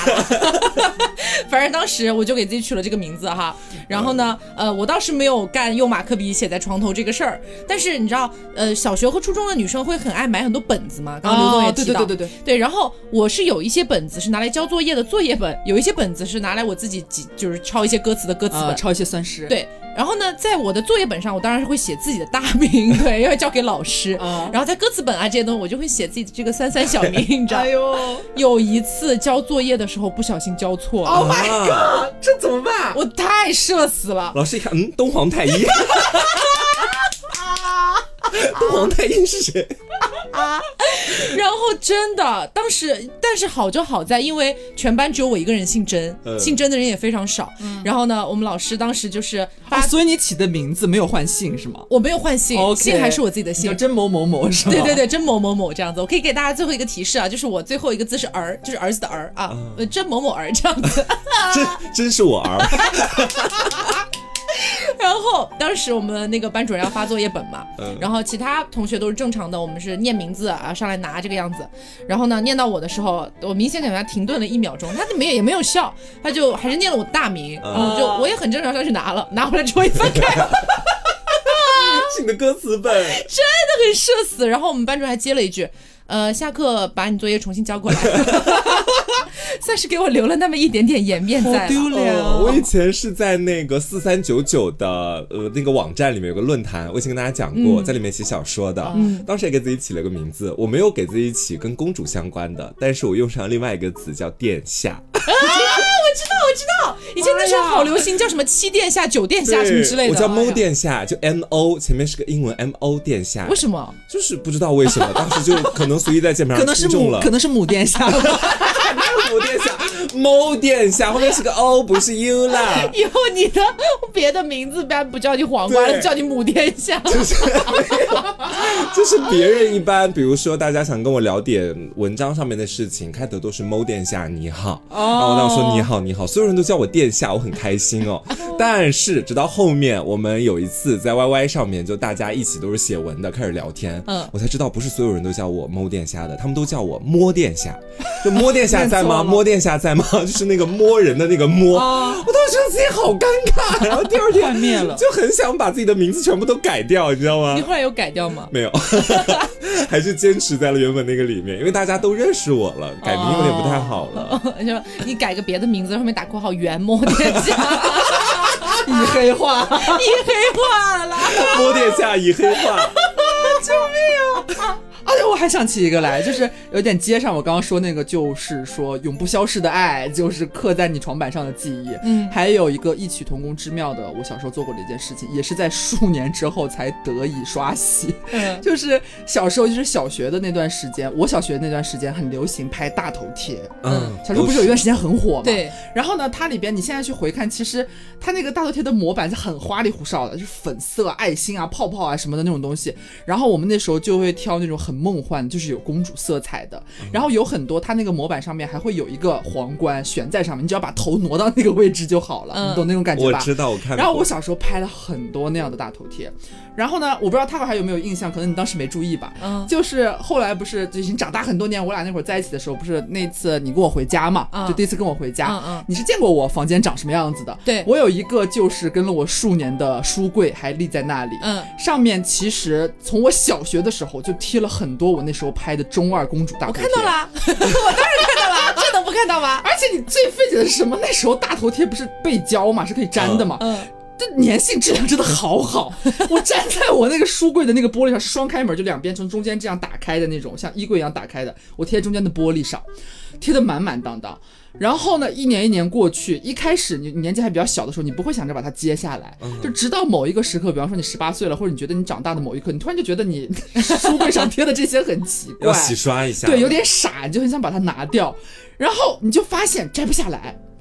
反正当时我就给自己取了这个名字哈。然后呢，呃，我倒是没有干用马克笔写在床头这个事儿，但是你知道，呃，小学和初中的女生会很爱买很多本子嘛，刚刚刘总也提到， 哦、对对对对对对。然后我是有一些本子是拿来交作业的作业本，有一些本子是拿来我自己就是抄一些歌词的歌词本， 呃、抄一些算式。 对。然后呢，在我的作业本上，我当然是会写自己的大名，对，因为交给老师。 嗯、 然后在歌词本啊这些东西，我就会写自己的这个三三小名，你知道？ 哎呦， 有一次交作业的时候不小心交错了 ，Oh my god，、啊、这怎么办？ 我太社死了。 老师一看，嗯，东皇太一。东皇太一是谁？ 啊！然后真的，当时但是好就好在，因为全班只有我一个人姓甄，嗯、姓甄的人也非常少。嗯、然后呢，我们老师当时就是发、 哦，所以你起的名字没有换姓是吗？ 我没有换姓， okay, 姓还是我自己的姓， 叫甄某某某是吗？ 对对对，甄某某某这样子。我可以给大家最后一个提示啊，就是我最后一个字是儿，就是儿子的儿啊，呃、嗯，甄某某儿这样子。 真真是我儿。 然后当时我们那个班主任要发作业本嘛，嗯、然后其他同学都是正常的，我们是念名字啊上来拿这个样子。然后呢，念到我的时候，我明显感觉他停顿了一秒钟，他没有也没有笑，他就还是念了我的大名，然后就我也很正常上去拿了，拿回来之后一翻开。 是你的歌词本，真的很社死。然后我们班主任还接了一句，呃，下课把你作业重新交过来。算是给我留了那么一点点颜面在了。 好丢脸、 哦、我以前是在那个四三九九的呃那个网站里面有个论坛，我以前跟大家讲过、嗯、在里面写小说的、嗯、当时也给自己起了个名字，我没有给自己起跟公主相关的，但是我用上另外一个词叫殿下。啊，我知道我知道，以前那时候好流行叫什么七殿下九殿下什么之类的， 我叫 Mo 殿下，就 M O 前面是个英文 M O 殿下。 为什么？ 就是不知道为什么，当时就可能随意在键盘上听中了， 可能是母殿下。 母殿下 Mo 殿下后面是个 O 不是 U 啦。 以后你的别的名字般不叫你黄瓜了，叫你母殿下。 就是就是别人一般比如说大家想跟我聊点文章上面的事情，开头都是 Mo 殿下你好、哦、然后我当时说你好你好，所有人都叫我殿下，我很开心哦。但是直到后面我们有一次在 Y Y 上面就大家一起都是写文的开始聊天、嗯、我才知道不是所有人都叫我 Mo 殿下的，他们都叫我摸殿下。就摸殿下在吗？摸殿下在吗？就是那个摸人的那个摸、哦、我当时觉得自己好尴尬，然后第二天幻灭了， 就很想把自己的名字全部都改掉，你知道吗？ 你后来有改掉吗？ 没有。还是坚持在了原本那个里面，因为大家都认识我了，改名有点不太好了、哦、 就你改个别的名字，后面打括号原摸殿下。 已黑化， 已黑化了， 摸殿下已黑化。 救命啊！而且我还想起一个来，就是有点接上我刚刚说那个，就是说永不消逝的爱，就是刻在你床板上的记忆。嗯，还有一个异曲同工之妙的，我小时候做过的一件事情，也是在数年之后才得以刷洗。嗯，就是小时候，就是小学的那段时间，我小学那段时间很流行拍大头贴。嗯，小时候不是有一段时间很火吗？ 对。 然后呢，它里边你现在去回看，其实它那个大头贴的模板是很花里胡哨的，就是粉色、爱心啊、泡泡啊什么的那种东西。然后我们那时候就会挑那种很梦幻，就是有公主色彩的，然后有很多它那个模板上面还会有一个皇冠悬在上面，你只要把头挪到那个位置就好了、嗯、你懂那种感觉吧？ 我知道，我看过。 然后我小时候拍了很多那样的大头贴，然后呢我不知道他还有没有印象，可能你当时没注意吧、嗯、就是后来不是就已经长大很多年，我俩那会儿在一起的时候，不是那次你跟我回家嘛、嗯、就第一次跟我回家、嗯嗯、你是见过我房间长什么样子的。 对， 我有一个就是跟了我数年的书柜还立在那里，嗯，上面其实从我小学的时候就贴了很多我那时候拍的中二公主大头贴。 我看到了我当然看到了，这能不看到吗？ 而且你最费解的是什么？那时候大头贴不是背胶嘛，是可以粘的嘛，嗯，这粘性质量真的好好。我粘在我那个书柜的那个玻璃上，是双开门，就两边从中间这样打开的那种，像衣柜一样打开的，我贴在中间的玻璃上，贴得满满当当。然后呢，一年一年过去，一开始你年纪还比较小的时候，你不会想着把它揭下来、嗯、就直到某一个时刻，比方说你十八岁了，或者你觉得你长大的某一刻，你突然就觉得你书柜上贴的这些很奇怪， 要洗刷一下， 对，有点傻，你就很想把它拿掉，然后你就发现摘不下来。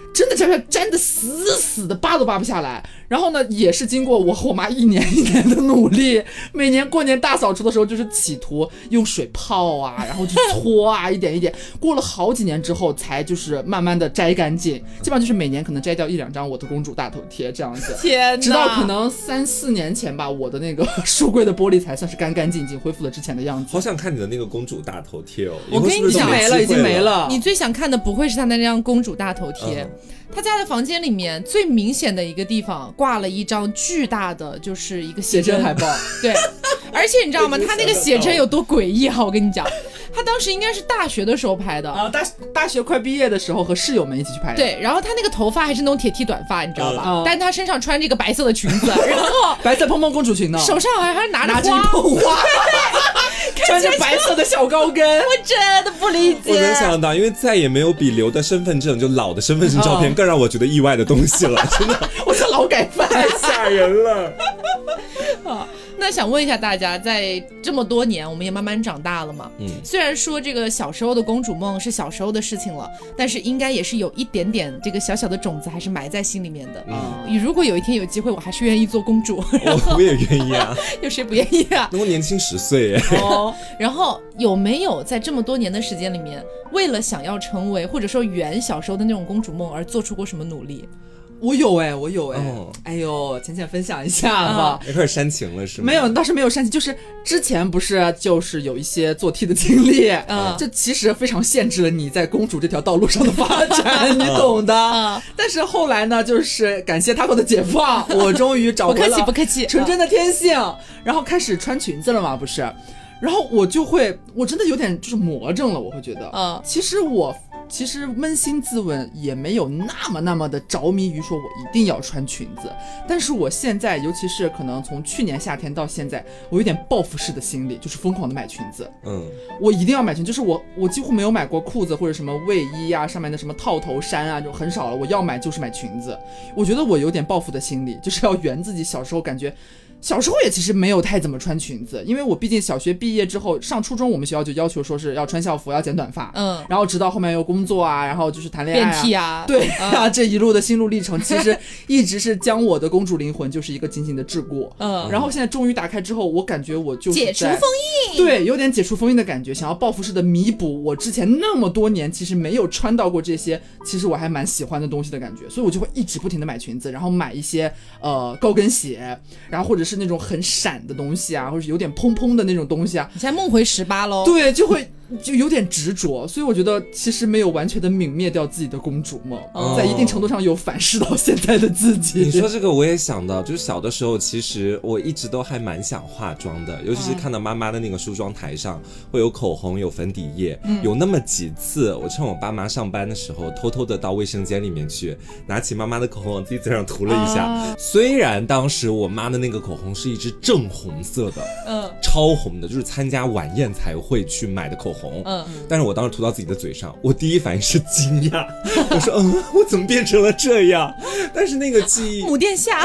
真的摘不下，粘的死死的，扒都扒不下来。然后呢，也是经过我和我妈一年一年的努力，每年过年大扫除的时候，就是企图用水泡啊，然后去搓啊，一点一点，过了好几年之后，才就是慢慢的摘干净。基本上就是每年可能摘掉一两张我的公主大头贴这样子。 天哪！ 直到可能三四年前吧，我的那个书柜的玻璃才算是干干净净，恢复了之前的样子。 好想看你的那个公主大头贴哦！ 我跟你讲， 没了，已经没了。 你最想看的不会是他那张公主大头贴。嗯，他家的房间里面最明显的一个地方挂了一张巨大的，就是一个写真海报。 对，而且你知道吗？他那个写真有多诡异啊！我跟你讲，他当时应该是大学的时候拍的啊，大大学快毕业的时候和室友们一起去拍的。 对，然后他那个头发还是那种铁剃短发，你知道吧？嗯，但他身上穿着一个白色的裙子，然后白色蓬蓬公主裙呢， 手上还还拿着拿着一捧花。穿着白色的小高跟， 我真的不理解。 我能想到，因为再也没有比刘的身份证就老的身份证照片更让我觉得意外的东西了，哦，真的， 我像劳改犯， 太吓人了。 啊，那想问一下大家，在这么多年，我们也慢慢长大了嘛。嗯，虽然说这个小时候的公主梦是小时候的事情了，但是应该也是有一点点这个小小的种子还是埋在心里面的。嗯，如果有一天有机会，我还是愿意做公主。 我我也愿意啊， 有谁不愿意啊？ 能够年轻十岁耶。 哦，然后有没有在这么多年的时间里面，为了想要成为或者说圆小时候的那种公主梦而做出过什么努力？ 我有哎，我有哎，哦，哎呦，浅浅分享一下吧。 也开始煽情了是吗？ 没有，倒是没有煽情，就是之前不是就是有一些做 T 的经历，嗯，这其实非常限制了你在公主这条道路上的发展，你懂的。嗯，但是后来呢，就是感谢他们的解放，我终于找回了不客气不客气纯真的天性，然后开始穿裙子了嘛，不是？然后我就会，我真的有点就是魔怔了，我会觉得，嗯，其实我。其实扪心自问也没有那么那么的着迷于说我一定要穿裙子，但是我现在尤其是可能从去年夏天到现在，我有点报复式的心理，就是疯狂的买裙子。嗯，我一定要买裙子，就是我我几乎没有买过裤子或者什么卫衣啊，上面的什么套头衫啊，就很少了。我要买就是买裙子，我觉得我有点报复的心理，就是要圆自己小时候感觉。小时候也其实没有太怎么穿裙子，因为我毕竟小学毕业之后上初中，我们学校就要求说是要穿校服，要剪短发，嗯，然后直到后面又工作啊，然后就是谈恋爱啊， 变 T 啊， 对啊，嗯，这一路的心路历程，其实一直是将我的公主灵魂就是一个紧紧的桎梏，嗯，然后现在终于打开之后，我感觉我就是解除封印， 对，有点解除封印的感觉，想要报复式的弥补我之前那么多年其实没有穿到过这些，其实我还蛮喜欢的东西的感觉，所以我就会一直不停的买裙子，然后买一些呃高跟鞋，然后或者是那种很闪的东西啊，或者是有点蓬蓬的那种东西啊， 你现在梦回十八喽？ 对，就会就有点执着，所以我觉得其实没有完全的泯灭掉自己的公主梦，哦，在一定程度上有反噬到现在的自己。 你说这个我也想到，就是小的时候其实我一直都还蛮想化妆的，尤其是看到妈妈的那个梳妆台上会有口红有粉底液，嗯，有那么几次我趁我爸妈上班的时候偷偷的到卫生间里面去拿起妈妈的口红往自己嘴上涂了一下，啊，虽然当时我妈的那个口红是一支正红色的，嗯，超红的，就是参加晚宴才会去买的口红，嗯，但是我当时涂到自己的嘴上，我第一反应是惊讶，我说嗯，我怎么变成了这样？但是那个记忆， 母殿下。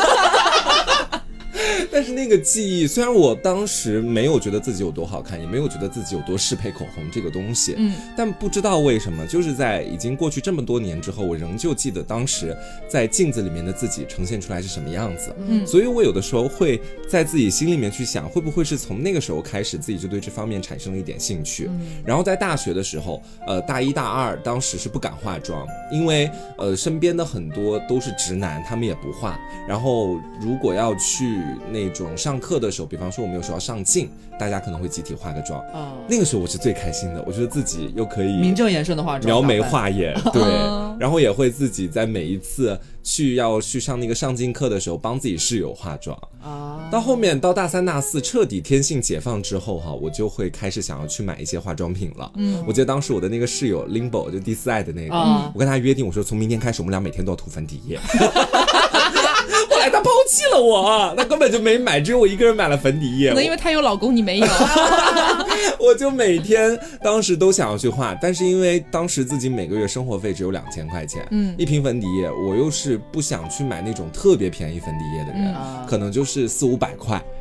但是那个记忆，虽然我当时没有觉得自己有多好看，也没有觉得自己有多适配口红这个东西，嗯，但不知道为什么，就是在已经过去这么多年之后，我仍旧记得当时在镜子里面的自己呈现出来是什么样子，嗯，所以我有的时候会在自己心里面去想，会不会是从那个时候开始，自己就对这方面产生了一点兴趣，嗯，然后在大学的时候，呃，大一大二当时是不敢化妆，因为呃身边的很多都是直男，他们也不化，然后如果要去那种上课的时候，比方说我们有时候要上镜，大家可能会集体化个妆，哦，那个时候我是最开心的，我觉得自己又可以名正言顺的化妆， 描眉画眼，对，然后也会自己在每一次去要去上那个上镜课的时候帮自己室友化妆，啊，到后面到大三大四彻底天性解放之后哈，我就会开始想要去买一些化妆品了，嗯，我记得当时我的那个室友 Limbo 就第四爱的那个，嗯，我跟他约定，我说从明天开始我们俩每天都要涂粉底液。后来他抛弃了我，他根本就没买，只有我一个人买了粉底液。 可能因为他有老公，你没有。 我就每天当时都想要去画，但是因为当时自己每个月生活费只有两千块钱，嗯，一瓶粉底液，我又是不想去买那种特别便宜粉底液的人，嗯，可能就是四五百块，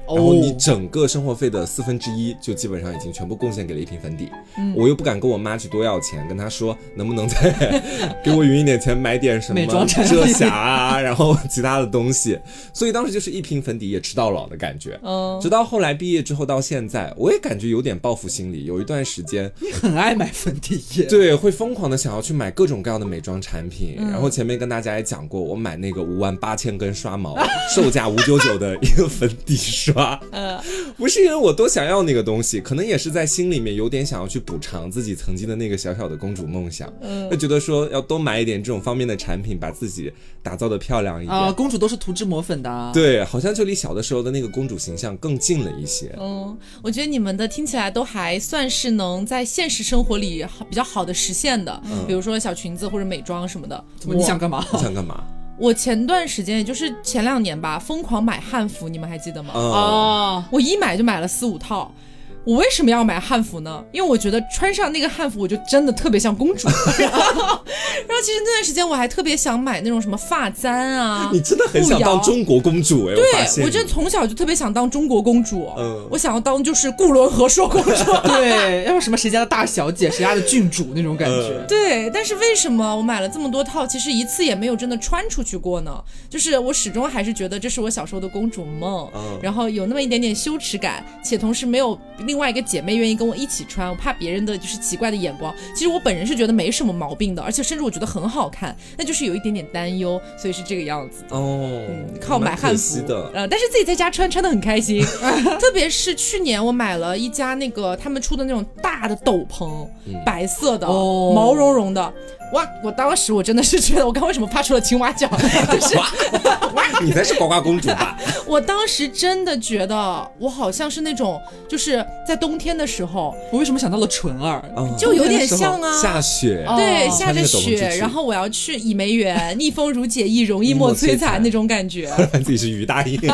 然后你整个生活费的四分之一就基本上已经全部贡献给了一瓶粉底。嗯、我又不敢跟我妈去多要钱，跟她说能不能再给我匀一点钱买点什么遮瑕啊，然后其他的东西。所以当时就是一瓶粉底也吃到老的感觉。嗯，直到后来毕业之后到现在，我也感觉有点报复心理。有一段时间， 你很爱买粉底液， 对，会疯狂的想要去买各种各样的美妆产品。嗯、然后前面跟大家也讲过，我买那个五万八千根刷毛，售价五九九的一个粉底刷。嗯，不是因为我多想要那个东西，可能也是在心里面有点想要去补偿自己曾经的那个小小的公主梦想。嗯，就觉得说要多买一点这种方面的产品，把自己打造的漂亮一点。 啊，公主都是涂脂抹粉的、啊。 对，好像就离小的时候的那个公主形象更近了一些。 嗯，我觉得你们的听起来都还算是能在现实生活里比较好的实现的，嗯、比如说小裙子或者美妆什么的。 怎么你想干嘛？ 你想干嘛？ 我前段时间也就是前两年吧，疯狂买汉服，你们还记得吗？ 哦， 我一买就买了四五套。我为什么要买汉服呢？因为我觉得穿上那个汉服我就真的特别像公主。然后然后其实那段时间我还特别想买那种什么发簪啊。 你真的很想当中国公主哎、欸！ 对，我真的从小就特别想当中国公主。嗯，我想要当就是顾伦和硕公主。 对，要什么谁家的大小姐，谁家的郡主那种感觉。 嗯、对，但是为什么我买了这么多套，其实一次也没有真的穿出去过呢？就是我始终还是觉得这是我小时候的公主梦，嗯、然后有那么一点点羞耻感，且同时没有另外一个姐妹愿意跟我一起穿，我怕别人的就是奇怪的眼光。其实我本人是觉得没什么毛病的，而且甚至我觉得很好看，那就是有一点点担忧，所以是这个样子的。哦，嗯、靠买汉服的， 呃，但是自己在家穿穿得很开心。特别是去年我买了一家那个他们出的那种大的斗篷，嗯、白色的，哦、毛茸茸的。哇！我当时我真的是觉得，我刚为什么发出了青蛙叫？就是你才是呱呱公主吧？ 我当时真的觉得，我好像是那种，就是在冬天的时候， 我为什么想到了纯儿？ 嗯、 就有点像啊， 下雪， 对， 哦、 下着雪，然后我要去倚梅园，逆风如解意，容易莫摧残那种感觉。 自己是于大英。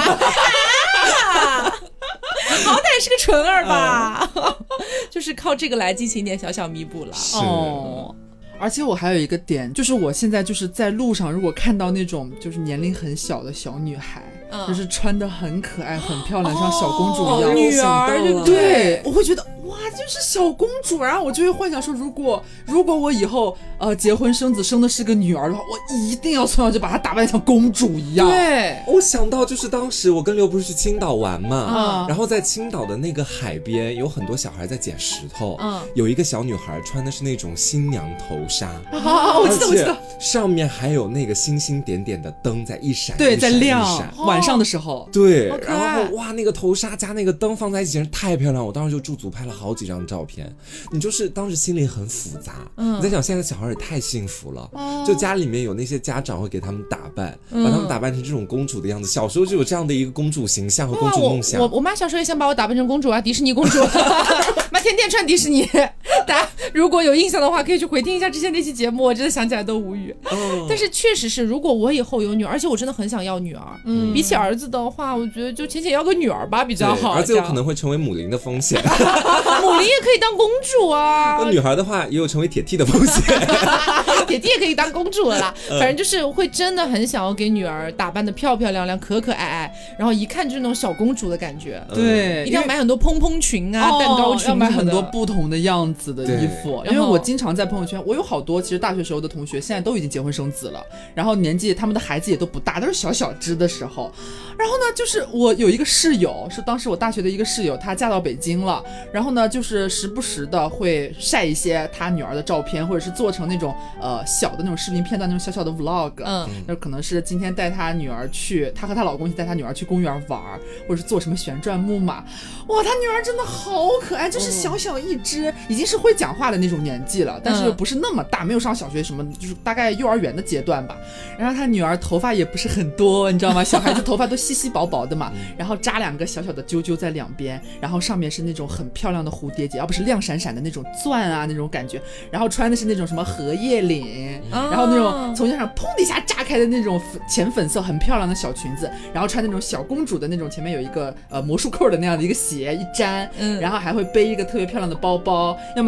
好歹是个纯儿吧，嗯、就是靠这个来进行一点小小弥补了。 哦。而且我还有一个点，就是我现在就是在路上，如果看到那种就是年龄很小的小女孩，嗯、就是穿得很可爱、很漂亮，哦、像小公主一样， 女儿对不对？对，我会觉得哇，就是小公主。然后我就会幻想说，如果如果我以后呃结婚生子生的是个女儿的话，我一定要从小就把她打扮得像公主一样。 对， 我想到就是当时我跟刘不是去青岛玩嘛，嗯、然后在青岛的那个海边有很多小孩在捡石头，嗯、有一个小女孩穿的是那种新娘头纱， 啊，我记得我记得， 上面还有那个星星点点的灯在一闪， 对， 一闪在亮， 一闪晚上的时候， 对，然后哇，那个头纱加那个灯放在一起，真是太漂亮，我当时就驻足拍了好几张照片。你就是当时心里很复杂，嗯，你在想现在小孩也太幸福了，嗯、就家里面有那些家长会给他们打扮，嗯、把他们打扮成这种公主的样子。小时候就有这样的一个公主形象和公主梦想。 我我, 我妈小时候也想把我打扮成公主啊，迪士尼公主，妈天天穿迪士尼。大家如果有印象的话，可以去回听一下之前那期节目，我真的想起来都无语。嗯、但是确实是，如果我以后有女儿，而且我真的很想要女儿，嗯，比起儿子的话，我觉得就浅浅要个女儿吧比较好。 儿子有可能会成为母灵的风险， 母灵也可以当公主啊。 那女孩的话也有成为铁 T 的风险， 铁 T 也可以当公主了啦。反正就是会真的很想要给女儿打扮的漂漂亮亮、可可爱爱，然后一看就是那种小公主的感觉。 对， 一定要买很多蓬蓬裙啊、蛋糕裙， 要买很多不同的样子的衣服。因为我经常在朋友圈，我有好多其实大学时候的同学，现在都已经结婚生子了，然后年纪他们的孩子也都不大，都是小小只的时候。然后呢，就是我有一个室友，是当时我大学的一个室友，她嫁到北京了，然后呢，就是时不时的会晒一些她女儿的照片，或者是做成那种呃小的那种视频片段，那种小小的 vlog， 嗯，就可能是今天带她女儿去，她和她老公一起带她女儿去公园玩，或者是坐什么旋转木马，哇，她女儿真的好可爱，就是小小一只，已经是会讲话的那种年纪了，但是又不是那么大，没有上小学什么，就是大概幼儿园的阶段吧。然后她女儿头发也不是很多，你知道吗？小孩子头发都细细薄薄的嘛，然后扎两个小小的揪揪在两边，然后上面是那种很漂亮的蝴蝶结，要不是亮闪闪的那种钻啊那种感觉，然后穿的是那种什么荷叶领，哦、然后那种从肩上砰的一下炸开的那种浅粉色很漂亮的小裙子，然后穿那种小公主的那种前面有一个呃魔术扣的那样的一个鞋一粘，嗯，然后还会背一个特别漂亮的包包，要么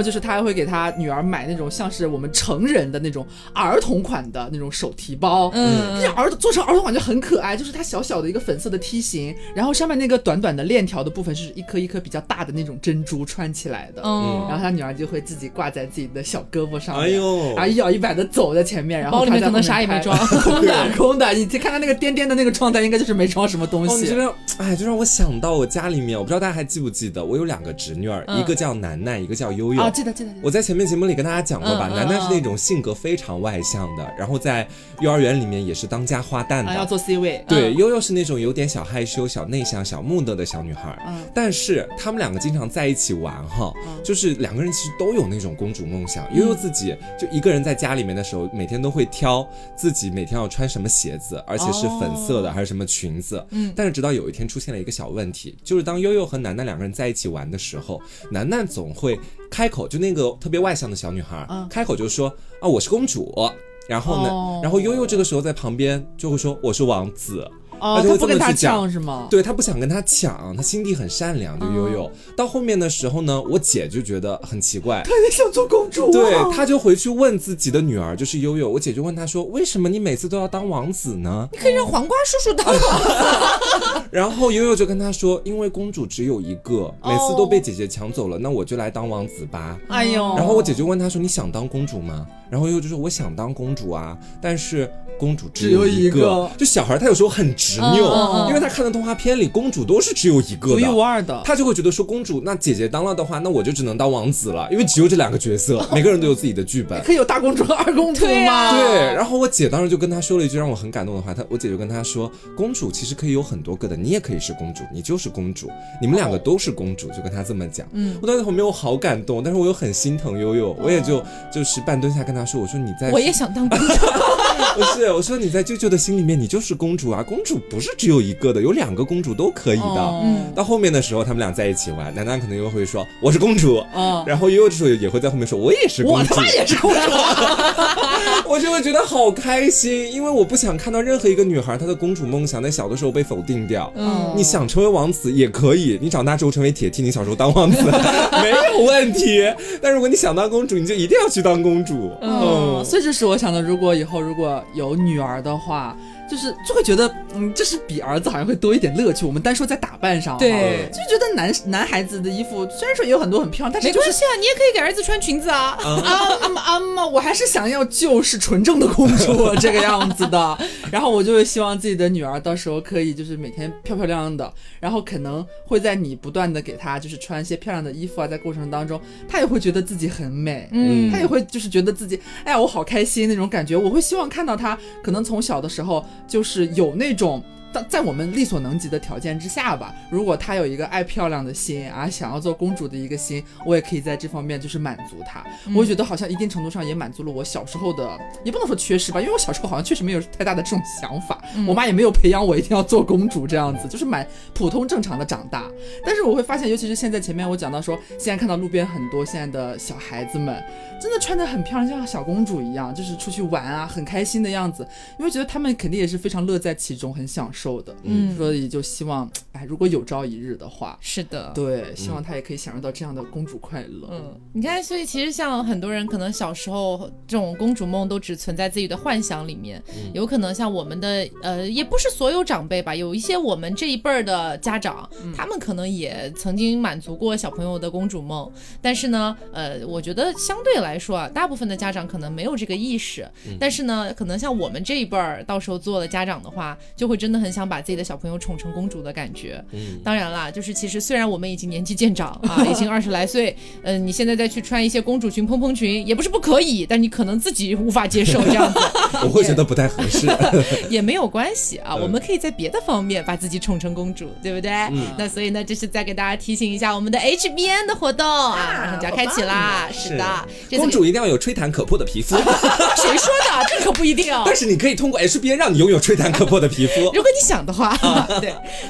么就是他还会给他女儿买那种像是我们成人的那种儿童款的那种手提包，嗯，那儿做成儿童款就很可爱，就是它小小的一个粉色的梯形，然后上面那个短短的链条的部分是一颗一颗比较大的那种珍珠穿起来的，嗯，然后他女儿就会自己挂在自己的小胳膊上面，哎呦，然后一摇一摆的走在前面，然后包里面可能啥也没装， 空的空的，你看他那个颠颠的那个状态，应该就是没装什么东西。 哦，你这个，哎，就让我想到我家里面，我不知道大家还记不记得，我有两个侄女儿，嗯、一个叫楠楠，一个叫悠悠。 啊、哦，记得记得。 我在前面节目里跟大家讲过吧，楠楠、嗯、是那种性格非常外向的，然后在幼儿园里面也是当家花旦的， 啊、要做 C 位。 对， 嗯、 悠悠是那种有点小害羞、小内向、小木讷的小女孩，嗯，但是他们两个经常在一起玩哈，嗯、就是两个人其实都有那种公主梦想。悠悠自己就一个人在家里面的时候，每天都会挑自己每天要穿什么鞋子，而且是粉色的、哦、还是什么裙子。嗯，但是直到有一天出现了一个小问题，就是当悠悠和楠楠两个人在一起玩的时候，楠楠总会开口，就那个特别外向的小女孩，嗯、开口就说啊我是公主，然后呢，哦、然后悠悠这个时候在旁边就会说我是王子。 哦，他不跟他抢是吗？ 对，他不想跟他抢，他心地很善良，对悠悠。嗯、到后面的时候呢，我姐就觉得很奇怪， 他也想做公主、啊。 对，他就回去问自己的女儿，就是悠悠。我姐就问他说：“为什么你每次都要当王子呢？ 你可以让黄瓜叔叔当王子。” 然后悠悠就跟他说：“因为公主只有一个，每次都被姐姐抢走了，那我就来当王子吧。” 哎呦！ 然后我姐就问他说：“你想当公主吗？”然后悠悠就说：“我想当公主啊，但是公主只有一个。” 只有一个就小孩他有时候很执拗。嗯因为他看的动画片里公主都是只有一个的， 独一无二的， 他就会觉得说公主那姐姐当了的话，那我就只能当王子了，因为只有这两个角色，每个人都有自己的剧本。 可以有大公主和二公主吗？ 对，然后我姐当时就跟他说了一句让我很感动的话，她我姐就跟他说，公主其实可以有很多个的，你也可以是公主，你就是公主，你们两个都是公主，就跟他这么讲。嗯，我当时没有好感动，但是我又很心疼悠悠，我也就就是半蹲下跟他说，我说你在， 我也想当公主。 不是，我说你在舅舅的心里面，你就是公主啊，公主不是只有一个的，有两个公主都可以的。哦嗯、到后面的时候，他们俩在一起玩，楠楠可能又会说我是公主，哦、然后悠悠这时候也会在后面说我也是公主， 我他也是公主， 我就会觉得好开心，因为我不想看到任何一个女孩她的公主梦想在小的时候被否定掉。嗯、你想成为王子也可以，你长大之后成为铁 T， 你小时候当王子没有问题，但如果你想当公主，你就一定要去当公主。 嗯，嗯所以这是我想的，如果以后如果有女儿的话。就是就会觉得，嗯，这是比儿子好像会多一点乐趣。我们单说在打扮上， 对， 就觉得男男孩子的衣服虽然说也有很多很漂亮，但是、就是、 没关系啊，你也可以给儿子穿裙子啊。 啊啊啊啊！我还是想要就是纯正的公主这个样子的。然后我就会希望自己的女儿到时候可以就是每天漂漂亮亮的，然后可能会在你不断的给她就是穿一些漂亮的衣服啊，在过程当中，她也会觉得自己很美，嗯，她也会就是觉得自己，哎呀，我好开心那种感觉。我会希望看到她可能从小的时候。就是有那种在我们力所能及的条件之下吧，如果他有一个爱漂亮的心啊，想要做公主的一个心，我也可以在这方面就是满足他。嗯、我觉得好像一定程度上也满足了我小时候的，也不能说缺失吧，因为我小时候好像确实没有太大的这种想法，嗯、我妈也没有培养我一定要做公主这样子，就是蛮普通正常的长大。但是我会发现，尤其是现在前面我讲到说，现在看到路边很多现在的小孩子们，真的穿得很漂亮，就像小公主一样，就是出去玩啊，很开心的样子。因为觉得他们肯定也是非常乐在其中，很享受的。嗯，所以就希望，哎，如果有朝一日的话， 是的， 对，希望她也可以享受到这样的公主快乐。 嗯，你看，所以其实像很多人可能小时候这种公主梦都只存在自己的幻想里面，嗯、有可能像我们的呃，也不是所有长辈吧，有一些我们这一辈儿的家长，嗯、他们可能也曾经满足过小朋友的公主梦，但是呢，呃，我觉得相对来说啊，大部分的家长可能没有这个意识，嗯、但是呢，可能像我们这一辈儿，到时候做了家长的话，就会真的很想把自己的小朋友宠成公主的感觉。嗯，当然啦，就是其实虽然我们已经年纪渐长啊，已经二十来岁，嗯、呃，你现在再去穿一些公主裙、蓬蓬裙，也不是不可以，但你可能自己无法接受这样子， 我会觉得不太合适， 也没有关系啊，我们可以在别的方面把自己宠成公主，对不对？嗯，那所以呢，这是再给大家提醒一下我们的 H B N 的活动啊，马上就要开启啦。是的， 是公主一定要有吹弹可破的皮肤， 谁说的？这可不一定。 但是你可以通过 H B N 让你拥有吹弹可破的皮肤， 如果你想的话。啊、对，这次我们带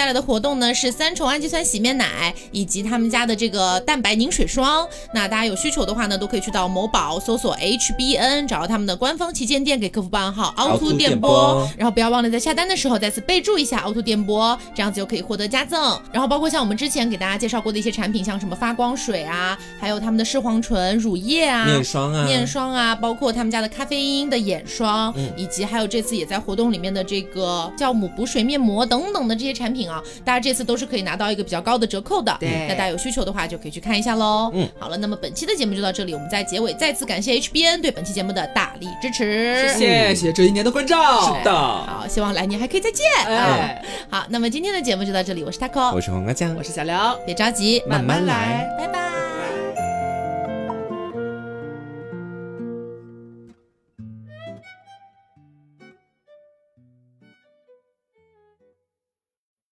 带来的活动呢是三重氨基酸洗面奶以及他们家的这个蛋白凝水霜。那大家有需求的话呢，都可以去到某宝搜索 H B N， 找到他们的官方旗舰店，给客服报暗号凹凸电波，然后不要忘了在下单的时候再次备注一下凹凸电波，这样子就可以获得加赠。然后包括像我们之前给大家介绍过的一些产品，像什么发光水啊，还有他们的视黄醇、乳液啊、 面霜啊、 面霜啊，包括他们家的咖啡因的眼霜、嗯、以及还有这次也在活动里面的这个酵母补水面膜等等的这些产品啊，大家这次都是可以拿到一个比较高的折扣的。 对， 那大家有需求的话就可以去看一下咯。嗯，好了，那么本期的节目就到这里，我们在结尾再次感谢 H B N 对本期节目的大力支持， 谢谢，谢谢这一年的关照。 是的， 好，希望来年还可以再见。哎，好，那么今天的节目就到这里，我是 Taco， 我是黄瓜酱， 我是小廖， 别着急， 慢慢来， 拜拜。